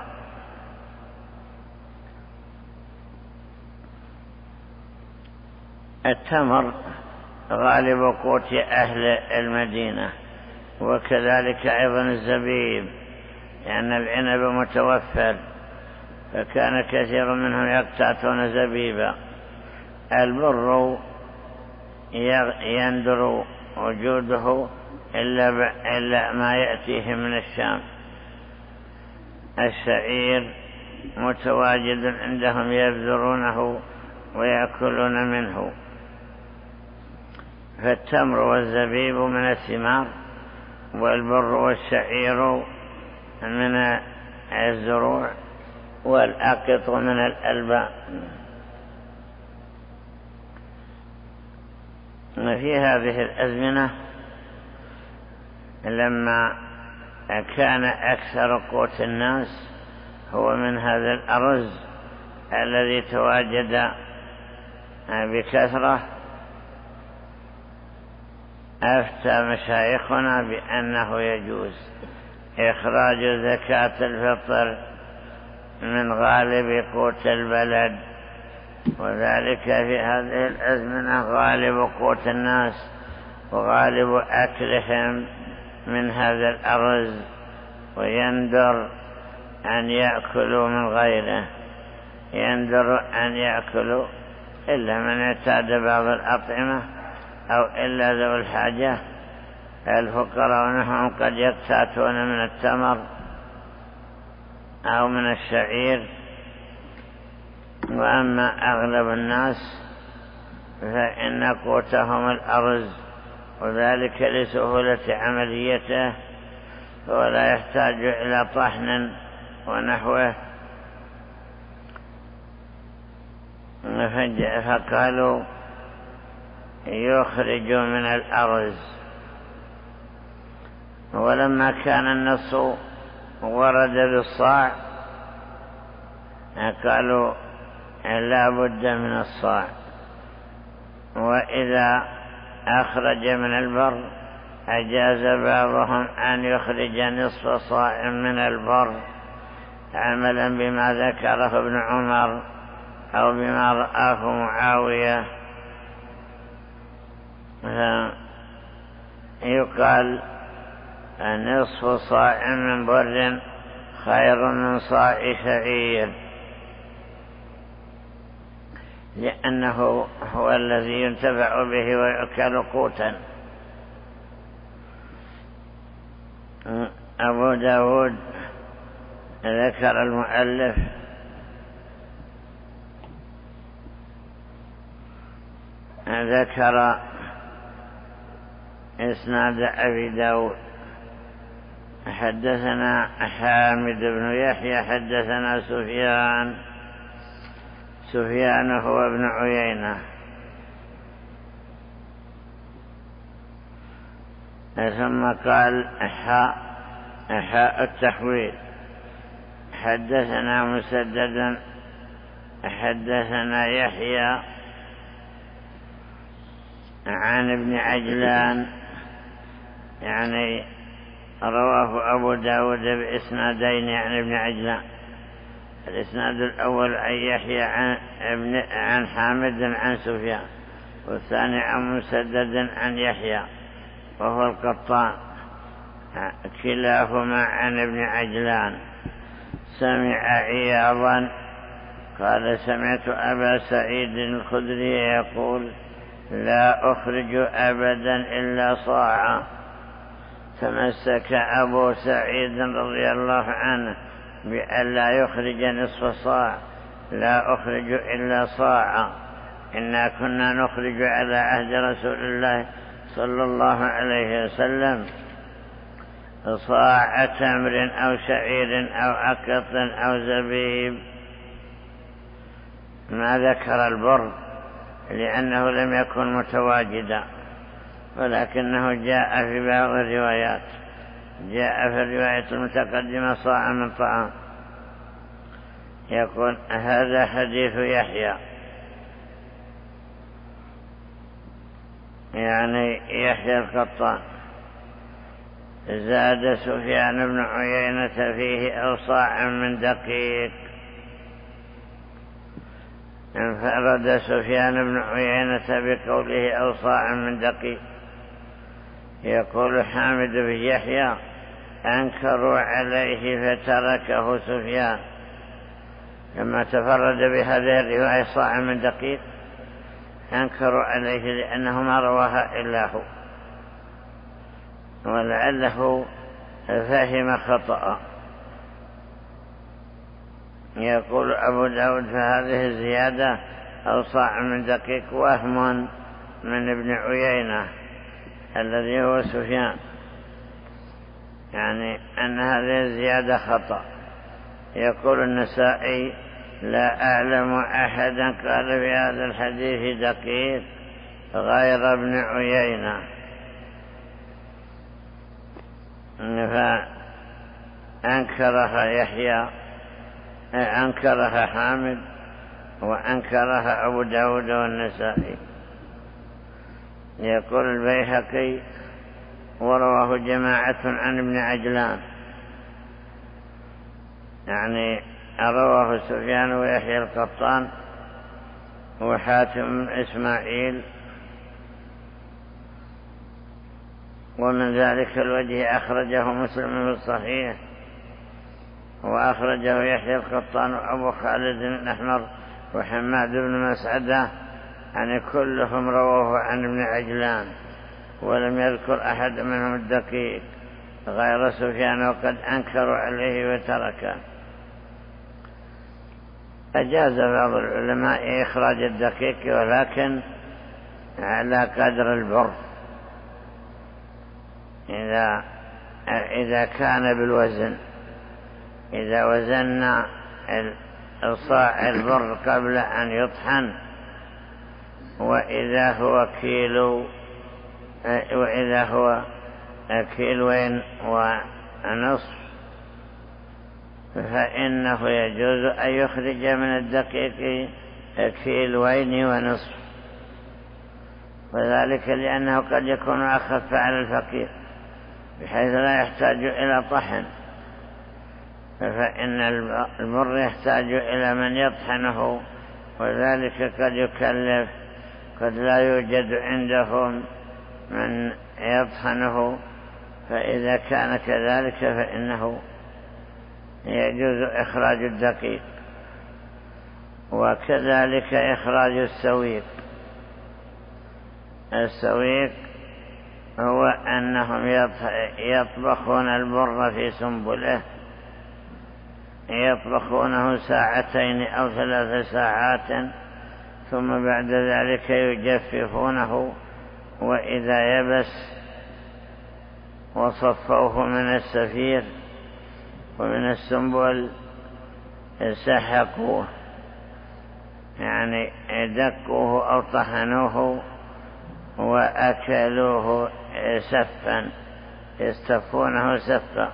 التمر غالب قوت أهل المدينة، وكذلك أيضا الزبيب، لأن العنب متوفر، فكان كثير منهم يقتاتون زبيبا. البر يندر وجوده إلا ما يأتيه من الشام. الشعير متواجد عندهم يبذرونه ويأكلون منه. فالتمر والزبيب من الثمار، والبر والشعير من الزروع، والأقط من الألبان. في هذه الأزمنة لما كان أكثر قوت الناس هو من هذا الأرز الذي تواجد بكثرة، أفتى مشايخنا بأنه يجوز إخراج زكاة الفطر من غالب قوت البلد، وذلك في هذه الأزمنة غالب قوت الناس وغالب أكلهم من هذا الأرز، ويندر أن يأكلوا من غيره، يندر أن يأكلوا إلا من اعتاد بعض الأطعمة أو إلا ذو الحاجة. الفقراء ونحن قد يقتاتون من التمر أو من الشعير، وأما أغلب الناس فإن قوتهم الأرز، وذلك لسهولة عمليته ولا يحتاج إلى طحن ونحوه. فقالوا يخرج من الأرز. ولما كان النص ورد بالصاع قالوا لا بد من الصاع، وإذا أخرج من البر أجاز بعضهم أن يخرج نصف صاع من البر، عملا بما ذكره ابن عمر أو بما رآه معاوية. يقال نصف صاع من بر خير من صاع شعير، لأنه هو الذي ينتفع به ويؤكل قوتا. أبو داود ذكر المؤلف ذكر إسناد أبي داود: حدثنا حامد بن يحيى حدثنا سفيان هو ابن عيينة. ثم قال حاء التحويل: حدثنا مسدد حدثنا يحيى عن ابن عجلان، يعني رواه أبو داود بإسنادين عن ابن عجلان. الإسناد الأول عن يحيى عن حامد عن سفيان، والثاني عن مسدد عن يحيى وهو القطان، كلاهما عن ابن عجلان. سمع عياضا قال: سمعت أبا سعيد الخدري يقول: لا أخرج أبدا إلا صاعا. تمسك أبو سعيد رضي الله عنه بأن لا يخرج نصف صاع، لا أخرج إلا صاعا. إنا كنا نخرج على عهد رسول الله صلى الله عليه وسلم صاع تمر أو شعير أو أقط أو زبيب. ما ذكر البر لأنه لم يكن متواجدا، ولكنه جاء في بعض الروايات، جاء في الرواية المتقدمة صاع من طعام. يقول: هذا حديث يحيى، يعني يحيى القطان. زاد سفيان بن عيينة فيه: أو صاع من دقيق. انفرد سفيان بن عيينة بقوله: أو صاع من دقيق. يقول حامد بن يحيى: أنكروا عليه فتركه سفيان لما تفرد بهذه الرواية صاع من دقيق، أنكروا عليه لأنه ما رواها إلا هو، ولعله فهم خطأ. يقول أبو داود: فهذه الزيادة أو صاع من دقيق وهم من ابن عيينة الذي هو سفيان، يعني أن هذه الزيادة خطأ. يقول النسائي: لا أعلم أحدا قال في هذا الحديث دقيق غير ابن عيينة. فأنكرها يحيى، أنكرها حامد، وأنكرها أبو داود والنسائي. يقول البيهقي: ورواه جماعة عن ابن عجلان، يعني رواه سفيان ويحيى القطان وحاتم إسماعيل. ومن ذلك الوجه أخرجه مسلم في الصحيح وأخرجه يحيى القطان وأبو خالد الأحمر وحماد بن مسعدة، يعني كلهم رووه عن ابن عجلان، ولم يذكر أحد منهم الدقيق غير سفيان، وقد أنكروا عليه وتركه. أجاز بعض العلماء إخراج الدقيق، ولكن على قدر البر، إذا كان بالوزن، إذا وزننا الصاع البر قبل أن يطحن، وإذا هو كيلوين ونصف، فإنه يجوز أن يخرج من الدقيق كيلوين ونصف، وذلك لأنه قد يكون أخف على الفقير بحيث لا يحتاج إلى طحن، فإن المر يحتاج إلى من يطحنه، وذلك قد يكلف، قد لا يوجد عندهم من يطحنه، فإذا كان كذلك فإنه يجوز إخراج الدقيق. وكذلك إخراج السويق. السويق هو أنهم يطبخون البر في سنبله، يطبخونه 2 أو 3 ساعات، ثم بعد ذلك يجففونه، وإذا يبس وصفوه من السفير ومن السنبل سحقوه، يعني دقوه أو طحنوه وأكلوه سفا، يستفونه سفا،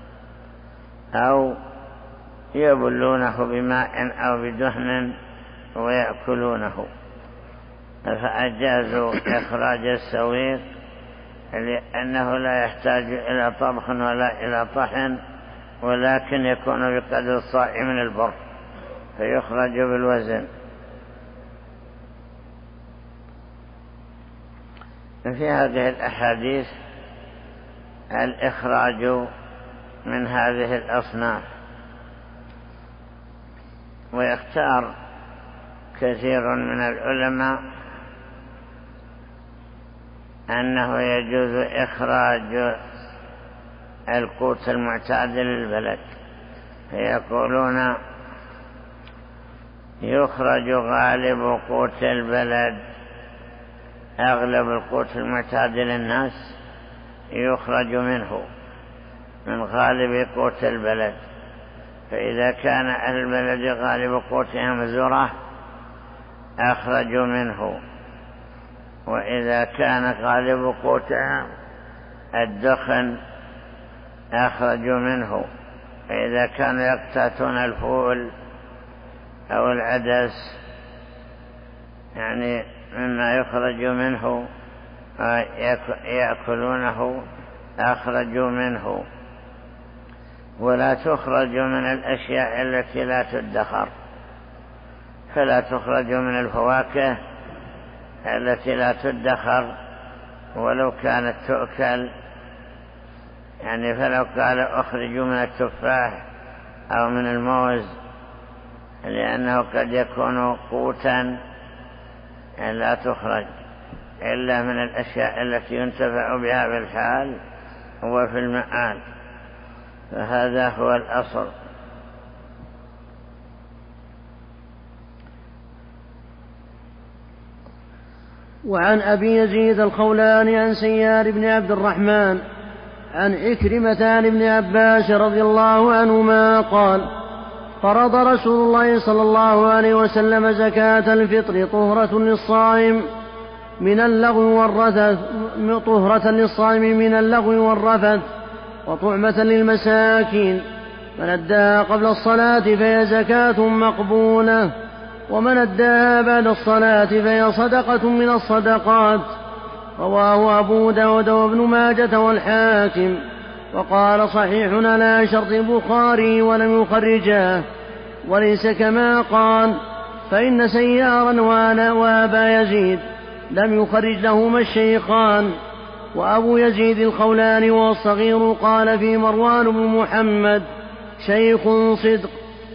أو يبلونه بماء أو بدهن ويأكلونه. فأجازوا إخراج السويق لأنه لا يحتاج إلى طبخ ولا إلى طحن، ولكن يكون بقدر الصاع من البر، فيخرج بالوزن. في هذه الأحاديث الإخراج من هذه الأصناف، ويختار كثير من العلماء أنه يجوز إخراج القوت المعتاد للبلد، فيقولون يخرج غالب قوت البلد، أغلب القوت المعتاد للناس يخرج منه، من غالب قوت البلد. فإذا كان أهل البلد غالب قوتهم الذرة أخرجوا منه، وإذا كان غالب قوتهم الدخن أخرجوا منه، فإذا كانوا يقتاتون الفول أو العدس، يعني مما يخرج منه يأكلونه، أخرجوا منه. ولا تخرج من الأشياء التي لا تدخر، فلا تخرج من الفواكه التي لا تدخر ولو كانت تؤكل، يعني فلو قال أخرجوا من التفاح أو من الموز، لأنه قد يكون قوتا لا تخرج إلا من الأشياء التي ينتفع بها في الحال وفي المآل، فهذا هو الأصل. وعن أبي يزيد الخولاني عن سيار بن عبد الرحمن عن عكرمة عن ابن عباس رضي الله عنهما قال: فرض رسول الله صلى الله عليه وسلم زكاة الفطر طهرة للصائم من اللغو والرفث وطعمة للمساكين، من أداها قبل الصلاة فهي زكاة مقبولة، ومن أداها بعد الصلاة فهي صدقة من الصدقات. رواه أبو داود وابن ماجة والحاكم، وقال صحيح على شرط البخاري ولم يخرجاه، وليس كما قال، فإن سيارا وأبا يزيد لم يخرج لهما الشيخان. وأبو يزيد الخولاني والصغير قال في مروان بن محمد شيخ صدق.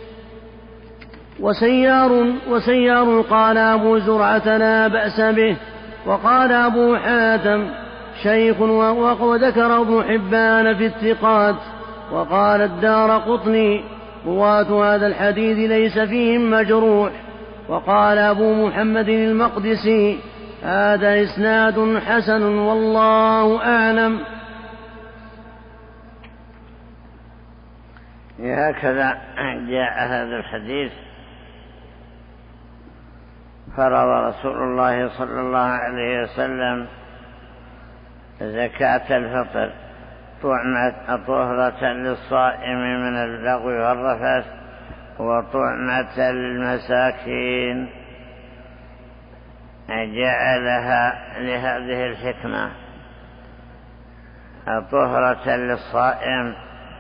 وسيار قال أبو زرعة لا بأس به. وقال أبو حاتم شيخ، وذكر ابن حبان في الثقات. وقال الدارقطني رواة هذا الحديث ليس فيهم مجروح. وقال أبو محمد المقدسي هذا إسناد حسن والله أعلم. هكذا جاء هذا الحديث: فرض رسول الله صلى الله عليه وسلم زكاة الفطر طهرة للصائم من اللغو والرفث وطعمة للمساكين، جعلها لهذه الحكمة طهرة للصائم،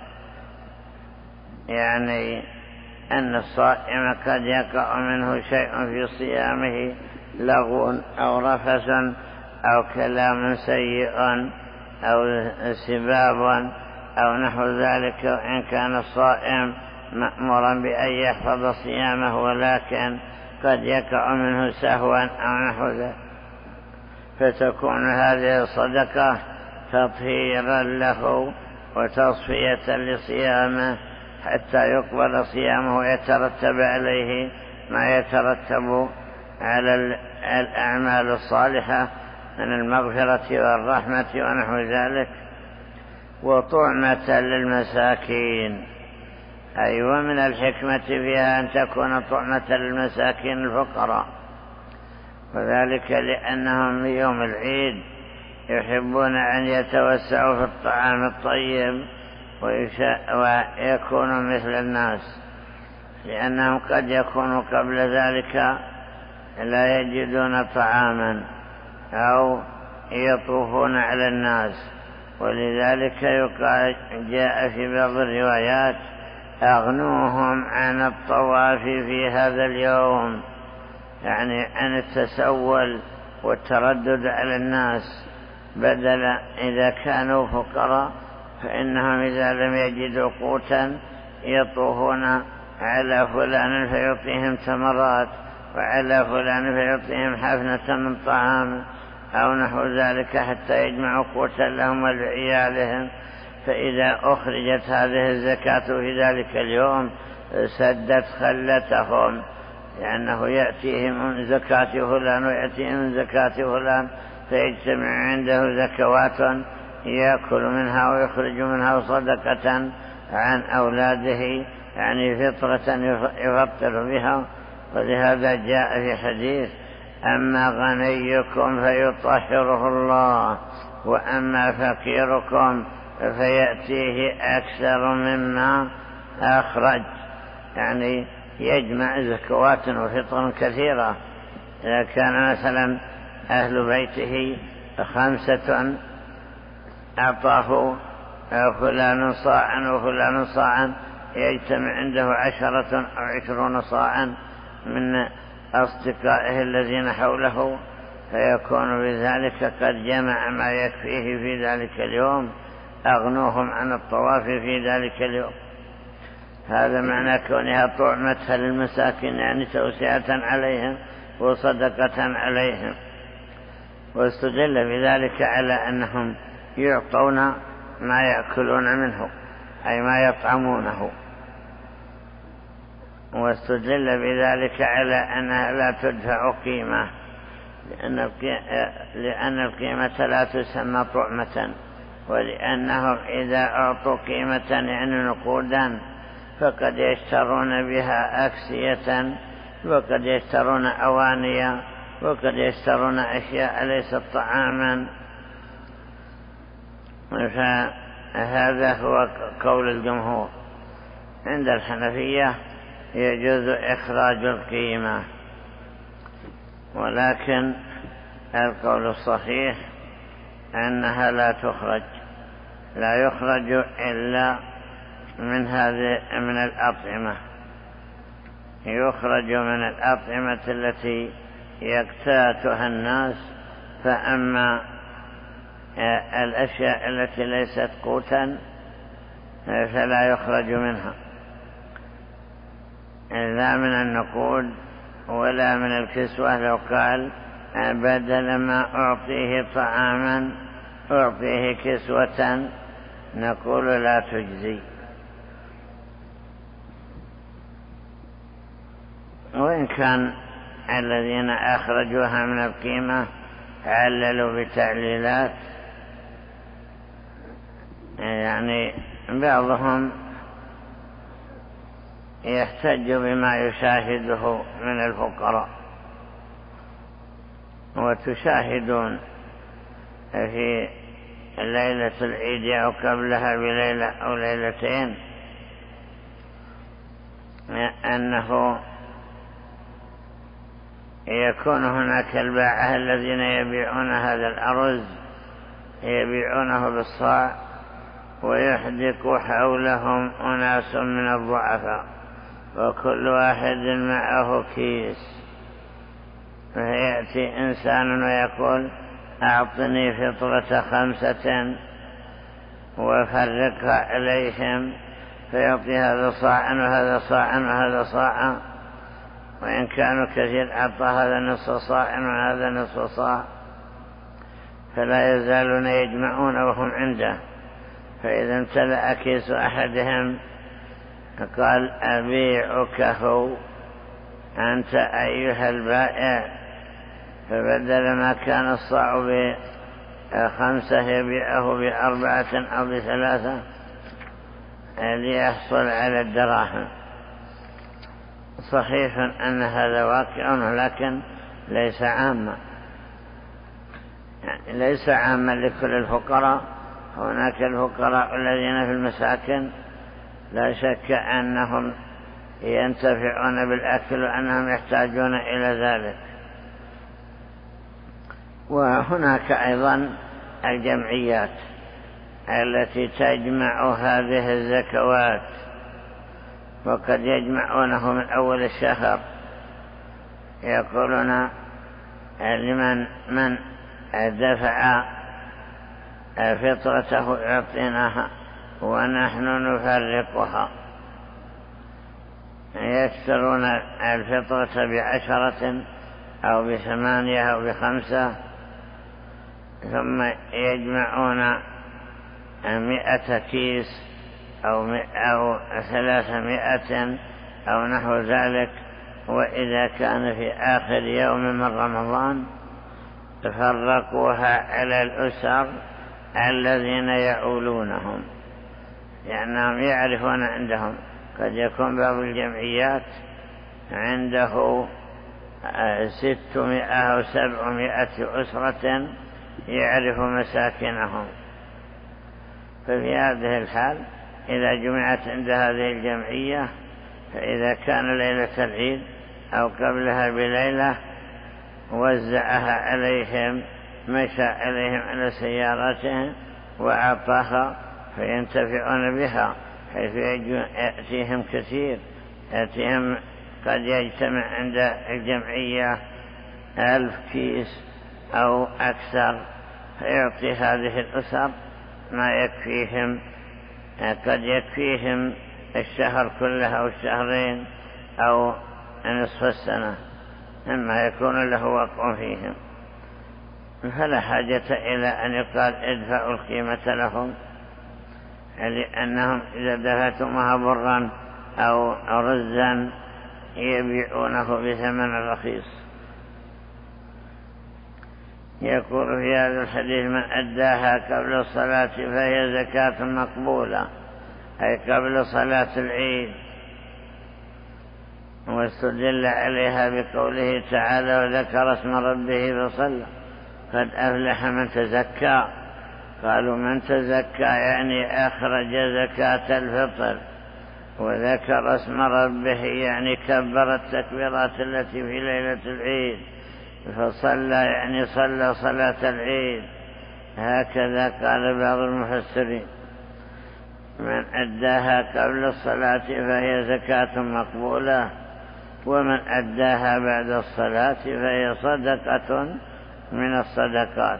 يعني أن الصائم قد يقع منه شيء في صيامه، لغو أو رفث أو كلام سيء أو سباب أو نحو ذلك، إن كان الصائم مأمورا بأن يحفظ صيامه ولكن قد يقع منه سهوا أو نحو ذلك، فتكون هذه الصدقة تطهيرا له وتصفية لصيامه حتى يقبل صيامه ويترتب عليه ما يترتب على الأعمال الصالحة من المغفرة والرحمة ونحو ذلك. وطعمة للمساكين، أي ومن الحكمة فيها أن تكون طعمة للمساكين الفقراء، وذلك لأنهم يوم العيد يحبون أن يتوسعوا في الطعام الطيب ويكونوا مثل الناس، لأنهم قد يكونوا قبل ذلك لا يجدون طعاما أو يطوفون على الناس، ولذلك جاء في بعض الروايات: أغنوهم عن الطواف في هذا اليوم، يعني عن التسول والتردد على الناس، بدل إذا كانوا فقراء فإنهم إذا لم يجدوا قوتا يطوفون على فلان فيعطيهم تمرات، وعلى فلان فيعطيهم حفنة من طعام أو نحو ذلك حتى يجمعوا قوتا لهم ولعيالهم. فإذا أخرجت هذه الزكاة في ذلك اليوم سدت خلتهم، لأنه يأتيهم من زكاة فلان ويأتيهم من زكاة فلان، فيجتمع عنده زكوات يأكل منها ويخرج منها صدقة عن أولاده، يعني فطرة يفطر بها. ولهذا جاء في حديث: أما غنيكم فيطهره الله، وأما فقيركم فيأتيه أكثر مما أخرج، يعني يجمع زكوات وفطر كثيرة. إذا كان مثلا أهل بيته 5 أعطاه فلان صاعا وفلان صاعا، يجتمع عنده 10 أو 20 صاعا من أصدقائه الذين حوله، فيكون بذلك قد جمع ما يكفيه في ذلك اليوم، أغنوهم عن الطواف في ذلك اليوم. هذا معنى كونها طعمة للمساكين، يعني توسعة عليهم وصدقة عليهم. واستدل بذلك على أنهم يعطون ما يأكلون منه، أي ما يطعمونه. واستدل بذلك على أنها لا تدفع قيمة، لأن القيمة لا تسمى طعمة، ولأنهم إذا أعطوا قيمة يعني نقودا فقد يشترون بها أكسية، وقد يشترون أوانيا، وقد يشترون أشياء ليست طعاما. فهذا هو قول الجمهور. عند الحنفية يجوز إخراج القيمة، ولكن القول الصحيح أنها لا تخرج، لا يخرج إلا من الأطعمة، يخرج من الأطعمة التي يقتاتها الناس. فأما الأشياء التي ليست قوتا فلا يخرج منها، لا من النقود ولا من الكسوة. لو قال بدل ما أعطيه طعاما أعطيه كسوة نقول لا تجزي. وإن كان الذين أخرجوها من القيمة عللوا بتعليلات، يعني بعضهم يحتج بما يشاهده من الفقراء، وتشاهدون في ليلة العيد أو قبلها بليلة أو ليلتين أنه يكون هناك الباعة الذين يبيعون هذا الأرز يبيعونه بالصاع، ويحدق حولهم أناس من الضعفاء وكل واحد معه كيس، فيأتي إنسان ويقول أعطني فطرة 5 وفرقها عليهم، فيعطي هذا صاعا وهذا صاعا وهذا صاعا، وإن كانوا كثير أعطى هذا نصف صاع وهذا نصف صاع، فلا يزالون يجمعون وهم عنده. فإذا امتلأ كيس أحدهم قال أبيعك هو أنت أيها البائع، فبدل ما كان الصاع ب5 يبيعه ب4 أو ب3 ليحصل على الدراهم. صحيح أن هذا واقع لكن ليس عاما، يعني ليس عاما لكل الفقراء. هناك الفقراء الذين في المساكن لا شك أنهم ينتفعون بالأكل وأنهم يحتاجون إلى ذلك. وهناك أيضا الجمعيات التي تجمع هذه الزكوات، وقد يجمعونه من أول الشهر، يقولون لمن دفع فطرته يعطيناها ونحن نفرقها. يكسرون الفطرة ب10 أو ب8 أو ب5، ثم يجمعون 100 كيس أو 300 أو نحو ذلك. وإذا كان في آخر يوم من رمضان فرقوها على الأسر الذين يعولونهم، لأنهم يعرفون عندهم. قد يكون بعض الجمعيات عنده 600 أو 700 أسرة يعرف مساكنهم. ففي هذه الحال إذا جمعت عند هذه الجمعية، فإذا كان ليلة العيد أو قبلها بليلة وزعها عليهم، مشى عليهم على سياراتهم وأعطاها، فينتفعون بها، حيث يأتيهم كثير. يأتيهم قد يجتمع عند الجمعية 1000 كيس أو أكثر، فيعطي هذه الأسر ما يكفيهم. قد يكفيهم الشهر كله أو الشهرين أو نصف السنة مما يكون له وقع فيهم. فلا حاجة إلى أن يقال ادفعوا القيمة لهم، لأنهم إذا دفعتمها برا أو رزا يبيعونه بثمن رخيص. يقول في هذا الحديث من أداها قبل الصلاة فهي زكاة مقبولة، أي قبل صلاة العيد. واستدل عليها بقوله تعالى وذكر اسم ربه فصلى قد أفلح من تزكى. قالوا من تزكى يعني أخرج زكاة الفطر، وذكر اسم ربه يعني كبر التكبيرات التي في ليلة العيد، فصلى يعني صلى صلاة العيد. هكذا قال بعض المفسرين من أداها قبل الصلاة فهي زكاة مقبولة، ومن أداها بعد الصلاة فهي صدقة من الصدقات،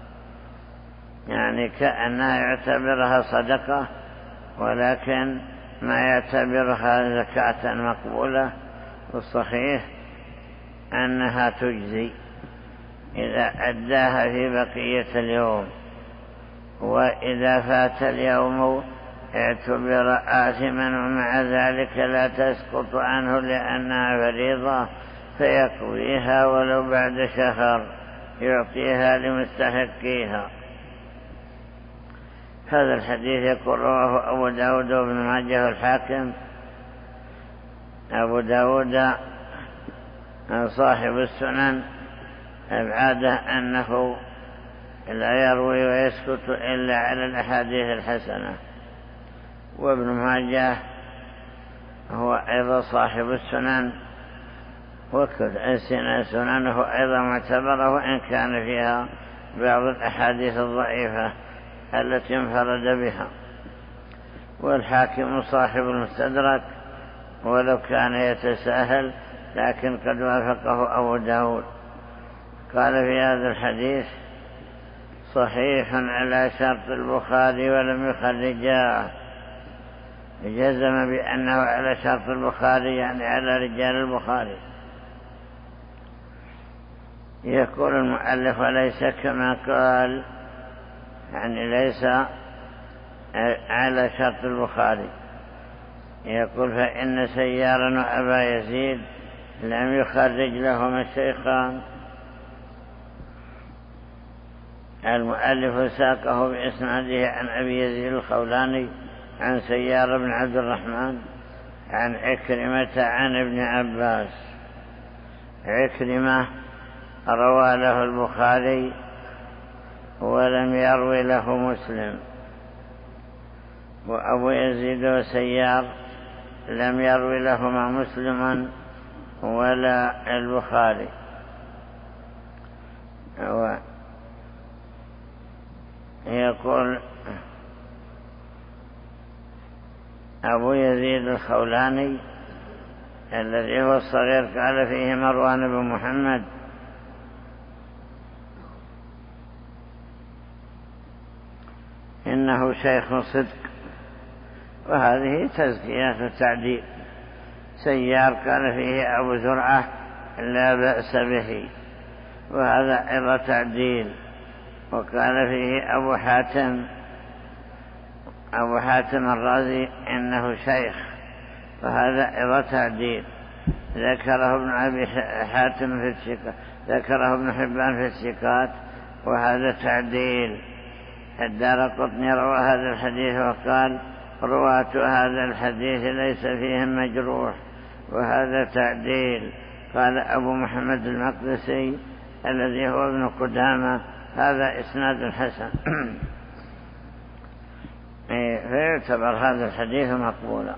يعني كأنها يعتبرها صدقة ولكن ما يعتبرها زكاة مقبولة، والصحيح أنها تجزي إذا أداها في بقية اليوم، وإذا فات اليوم اعتبر آثما ومع ذلك لا تسقط عنه لأنها فريضة فيقضيها ولو بعد شهر يعطيها لمستحقيها. هذا الحديث يقول رواه أبو داود وابن ماجه والحاكم. أبو داود صاحب السنن أبعاده أنه لا يروي ويسكت إلا على الأحاديث الحسنة، وابن ماجه هو أيضا صاحب السنن، سننه أيضا معتبرة وإن كان فيها بعض الأحاديث الضعيفة التي انفرد بها. والحاكم صاحب المستدرك ولو كان يتساهل لكن قد وافقه أبو داود. قال في هذا الحديث صحيح على شرط البخاري ولم يخرجاه، جزم بأنه على شرط البخاري يعني على رجال البخاري. يقول المؤلف وليس كما قال، يعني ليس على شرط البخاري. يقول فإن سيارا وأبا يزيد لم يخرج لهما الشيخان. المؤلف ساقه بإسناده عن أبي يزيد الخولاني عن سيار بن عبد الرحمن عن عكرمة عن ابن عباس. عكرمة روى له البخاري ولم يروي له مسلم، وأبو يزيد وسيار لم يروي لهما مسلما ولا البخاري. يقول أبو يزيد الخولاني الذي هو الصغير قال فيه مروان بن محمد إنه شيخ صدق، وهذه تزكية وتعديل. سيار قال فيه أبو زرعة لا بأس به، وهذا أيضا تعديل. وقال فيه أبو حاتم الرازي إنه شيخ، وهذا أيضا تعديل. ذكره ابن أبي حاتم في الثقات، ذكره ابن حبان في الثقات، وهذا تعديل. الدارقطني روى هذا الحديث وقال رواة هذا الحديث ليس فيهم مجروح، وهذا تعديل. قال أبو محمد المقدسي الذي هو ابن قدامة هذا إسناد حسن. فيعتبر هذا الحديث مقبولا.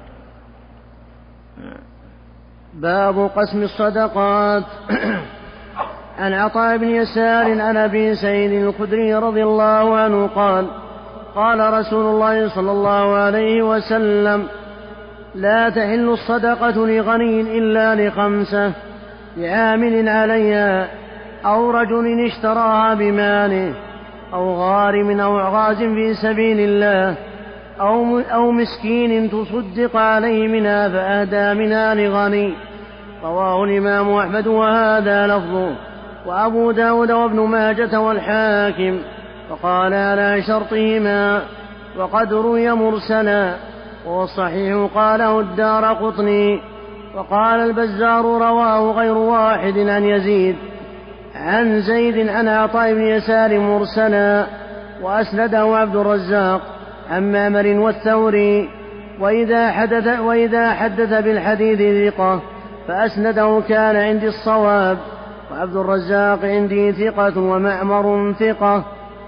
باب قسم الصدقات. عن عطاء بن يسار عن أبي سعيد الخدري رضي الله عنه قال قال رسول الله صلى الله عليه وسلم لا تحل الصدقة لغني إلا لخمسة: لعامل عليها، أو رجل اشتراها بماله، أو غارم أو غاز في سبيل الله، أو مسكين تصدق عليه منها فأهدى منها لغني. رواه الإمام أحمد وهذا لفظه، وأبو داود وابن ماجة والحاكم، وقال على شرطهما، وقد روي مرسلا، والصحيح قاله الدارقطني. وقال البزار رواه غير واحد عن يزيد عن زيد عن عطاء بن يسار مرسلا، وأسنده عبد الرزاق عن معمر والثوري. وإذا حدث بالحديث ثقة فأسنده كان عندي الصواب، وعبد الرزاق عندي ثقة ومعمر ثقة.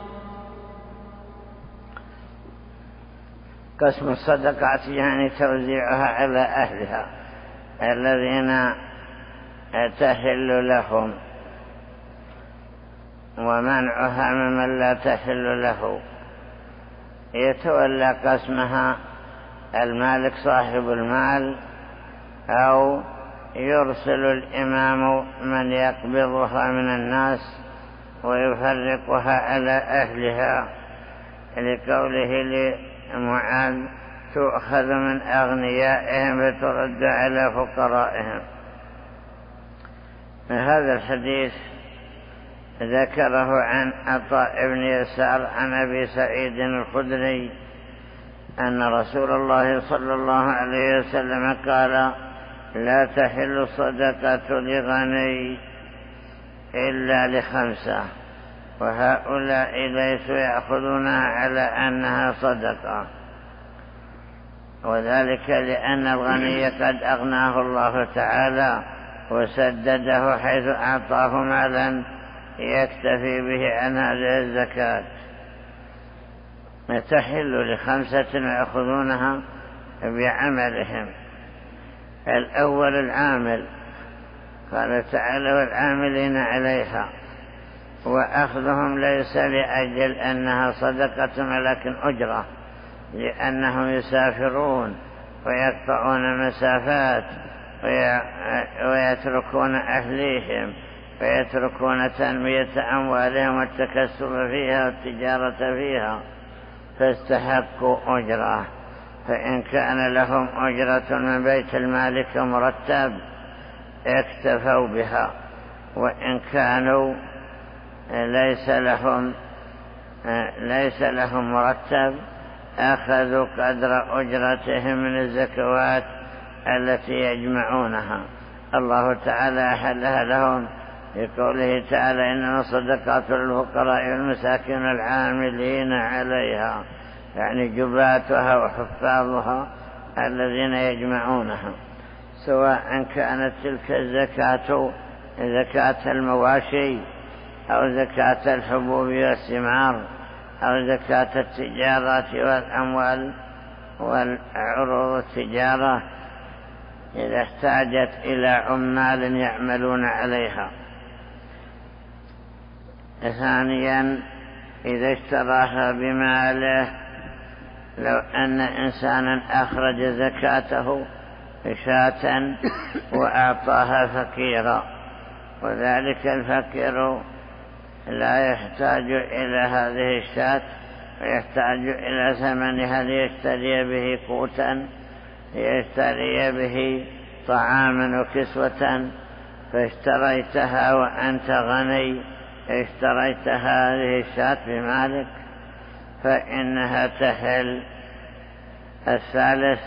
قسم الصدقات يعني توزيعها على أهلها الذين تحل لهم، ومنعها ممن لا تحل له. يتولى قسمها المالك صاحب المال، أو يرسل الإمام من يقبضها من الناس ويفرقها على أهلها، لقوله لمعاذ تؤخذ من أغنيائهم فترد على فقرائهم. هذا الحديث ذكره عن عطاء بن يسار عن أبي سعيد الخدري أن رسول الله صلى الله عليه وسلم قال: لا تحل الصدقة لغني إلا ل5، وهؤلاء ليسوا يأخذونها على أنها صدقة، وذلك لأن الغني قد أغناه الله تعالى وسدده حيث أعطاه مالا يكتفي به عن هذه الزكاة. تحل ل5 ويأخذونها بعملهم. الأول العامل، قال تعالى: والعاملين عليها، وأخذهم ليس لأجل أنها صدقة ولكن أجرة، لأنهم يسافرون ويقطعون مسافات ويتركون أهليهم ويتركون تنمية أموالهم والتكسب فيها والتجارة فيها، فاستحقوا أجرة. فإن كان لهم أجرة من بيت المال كمرتب اكتفوا بها، وإن كانوا ليس لهم مرتب أخذوا قدر أجرتهم من الزكوات التي يجمعونها. الله تعالى أحلها لهم بقوله تعالى: إنما الصدقات للفقراء والمساكين العاملين عليها، يعني جباتها وحفاظها الذين يجمعونها، سواء كانت تلك الزكاة زكاة المواشي أو زكاة الحبوب والثمار أو زكاة التجارات والأموال والعروض التجارة إذا احتاجت إلى عمال يعملون عليها. ثانيا، إذا اشتراها بماله، لو أن إنسانا أخرج زكاته شاة وأعطاها فقيرا، وذلك الفقير لا يحتاج إلى هذه الشاة ويحتاج إلى ثمنها ليشتري به قوتا، ليشتري به طعاما وكسوة، فاشتريتها وأنت غني، اشتريت هذه الشاة بمالك، فإنها تحل. الثالث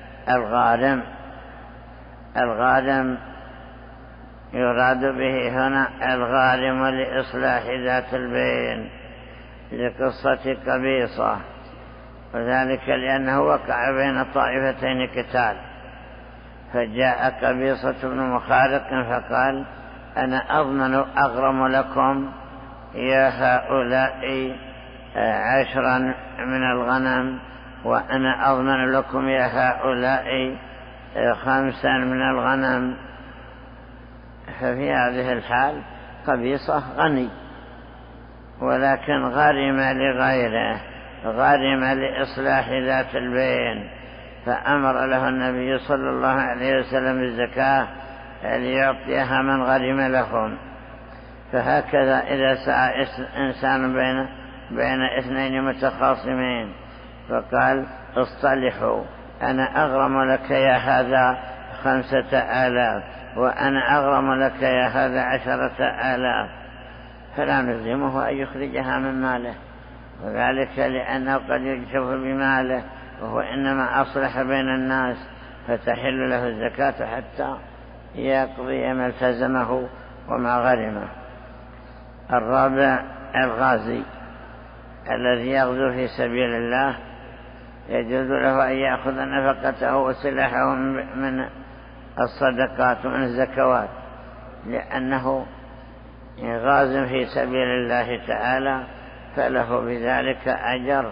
الغارم يراد به هنا الغارم لإصلاح ذات البين لقصة قبيصة، وذلك لأنه وقع بين طائفتين قتال، فجاء قبيصة بن مخارق فقال: أنا أغرم لكم يا هؤلاء 10 من الغنم، وأنا أضمن لكم يا هؤلاء 5 من الغنم. ففي هذه الحال قبيصة غني، ولكن غرم لغيره، غرم لإصلاح ذات البين، فأمر له النبي صلى الله عليه وسلم بالزكاة ليعطيها من غرم لهم. فهكذا إذا سعى إنسان بين 2 متخاصمين فقال: اصطلحوا، أنا أغرم لك يا هذا 5000 وأنا أغرم لك يا هذا 10,000، فلا نلزمه أن يخرجها من ماله، وذلك لأنه قد يكشف بماله وهو إنما أصلح بين الناس، فتحل له الزكاة حتى يقضي ما التزمه وما غرمه. الرابع الغازي الذي يغزو في سبيل الله، يجوز له أن يأخذ نفقته وسلاحه من الصدقات ومن الزكوات، لأنه غاز في سبيل الله تعالى، فله بذلك أجر،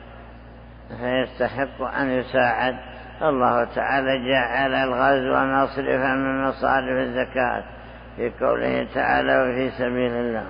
فيستحق أن يساعد. الله تعالى جعل الغزو مصرفا من مصارف الزكاة في قوله تعالى: وفي سبيل الله.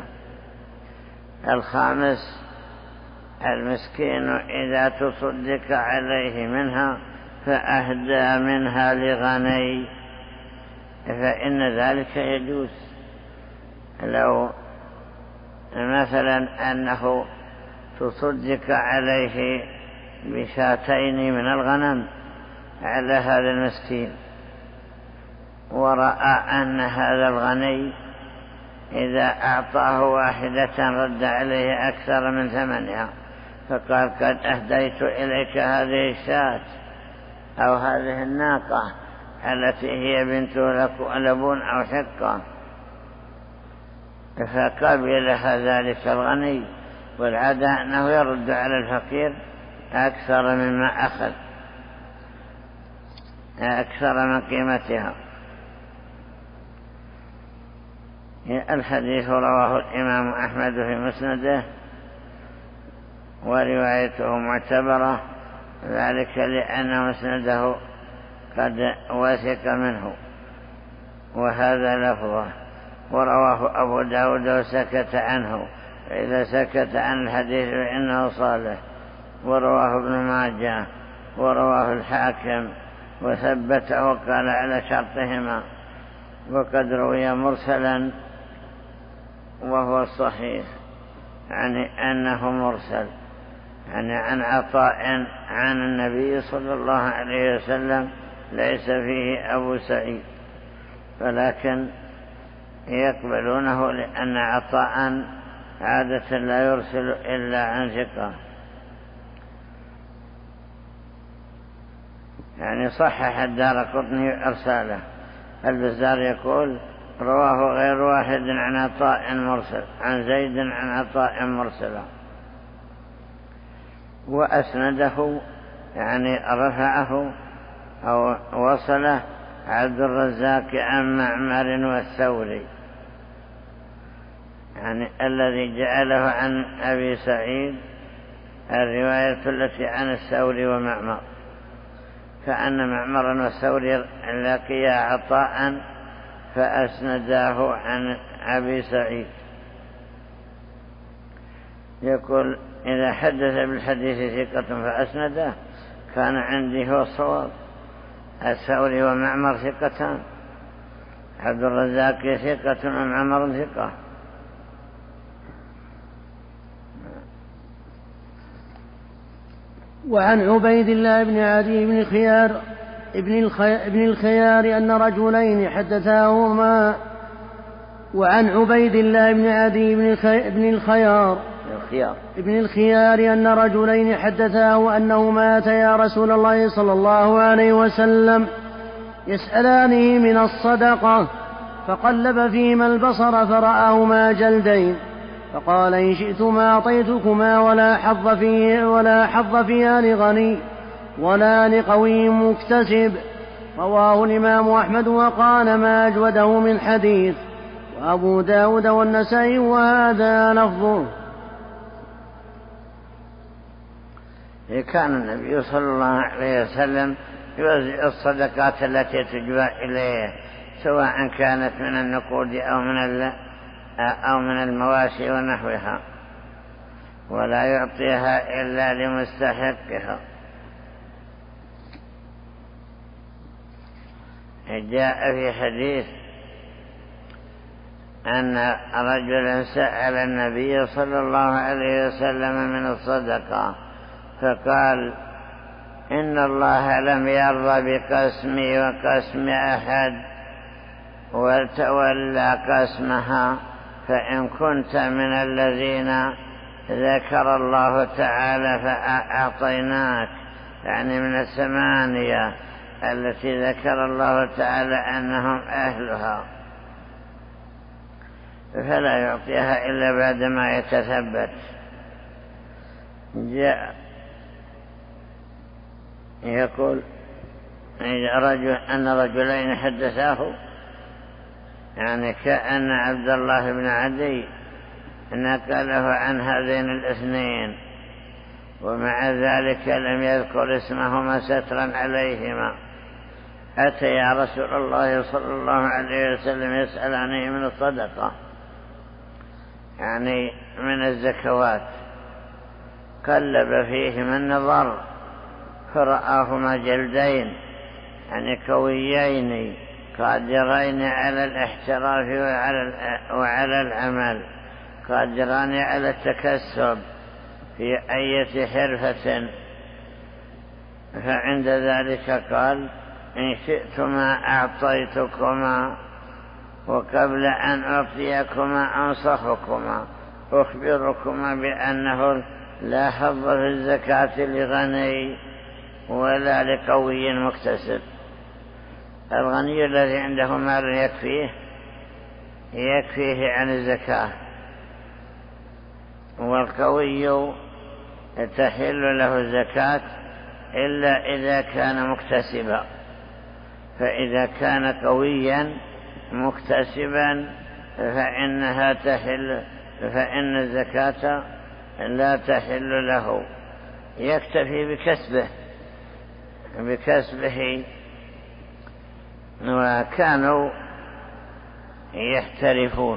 الخامس المسكين إذا تصدق عليه منها فأهدى منها لغني، فإن ذلك يجوز. لو مثلا أنه تصدق عليه بشاتين من الغنم على هذا المسكين، ورأى أن هذا الغني إذا أعطاه واحدة رد عليه أكثر من ثمنها، فقال قد أهديت إليك هذه الشاة أو هذه الناقة التي هي بنت لبون أو حقة، فقبلها ذلك الغني، والعادة أنه يرد على الفقير أكثر مما أخذ، أكثر من قيمتها. الحديث رواه الإمام أحمد في مسنده، وروايته معتبرة، ذلك لأن مسنده قد وثق منه، وهذا لفظه. ورواه أبو داود وسكت عنه، إذا سكت عن الحديث فإنه صالح. ورواه ابن ماجه ورواه الحاكم وثبته وقال على شرطهما، وقد روي مرسلا وهو الصحيح، يعني أنه مرسل، يعني عن عطاء عن النبي صلى الله عليه وسلم، ليس فيه أبو سعيد، ولكن يقبلونه لأن عطاء عادة لا يرسل إلا عن ثقة. يعني صحح الدارقطني أرساله. البزار يقول رواه غير واحد عن عطاء مرسل، عن زيد عن عطاء مرسلا، وأسنده يعني رفعه أو وصله عبد الرزاق عن معمر والثوري، يعني الذي جعله عن أبي سعيد الرواية التي عن الثوري ومعمر، كأن معمرا والثوري لقيا عطاء فأسنداه عن أبي سعيد. يقول إذا حدث بالحديث ثقة فأسنده كان عندي هو الصواب. الثوري ومعمر ثقتان، عبد الرزاق ثقة ومعمر ثقة. وعن عبيد الله بن عدي بن الخيار أن رجلين حدثاهما وعن عبيد الله بن عدي بن الخيار أن رجلين حدثاه أنهما أتيا رسول الله صلى الله عليه وسلم يسألانه من الصدقة، فقلب فيهما البصر فرآهما جلدين، فقال إن شئتما أعطيتكما ولا حظ فيها لغني ولا لقوي مكتسب. رواه الإمام أحمد وقال ما أجوده من حديث، وأبو داود والنسائي وهذا لفظه. كان النبي صلى الله عليه وسلم يوزع الصدقات التي تجبى إليه، سواء كانت من النقود أو من المواشي ونحوها، ولا يعطيها إلا لمستحقها. جاء في حديث أن رجلا سأل النبي صلى الله عليه وسلم من الصدقة، فقال إن الله لم يرضى بقسمي وقسم أحد وتولى قسمها، فإن كنت من الذين ذكر الله تعالى فأعطيناك، يعني من 8 التي ذكر الله تعالى أنهم أهلها، فلا يعطيها إلا بعدما يتثبت. جاء يقول أن رجلين حدثاه، يعني كأن عبد الله بن عدي نقله عن هذين الاثنين، ومع ذلك لم يذكر اسمهما سترا عليهما. أتى يا رسول الله صلى الله عليه وسلم يسألني من الصدقة، يعني من الزكوات، قلب فيهما النظر فرآهما جلدين، يعني قويين قادرين على الاحتراف وعلى العمل، قادران على التكسب في أي حرفة فعند ذلك قال إن شئتما أعطيتكما وقبل أن أعطيكما أنصحكما أخبركما بأنه لا حظ في الزكاة لغني ولا لقوي مكتسب. الغني الذي عنده مال يكفيه عن الزكاة، والقوي تحل له الزكاة إلا إذا كان مكتسبا، فإذا كان قويا مكتسبا فإن الزكاة لا تحل له، يكتفي بكسبه. وكانوا يحترفون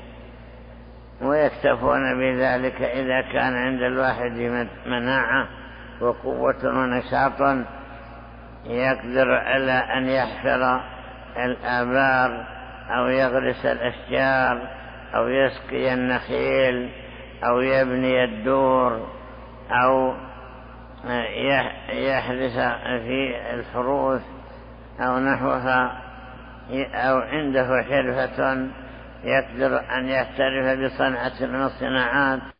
ويكتفون بذلك إذا كان عند الواحد مناعة وقوة ونشاط يقدر على أن يحفر الآبار أو يغرس الأشجار أو يسقي النخيل أو يبني الدور أو يحرس في الحروث أو نحوها، أو عنده حرفة يقدر أن يحترف بصنعة من الصناعات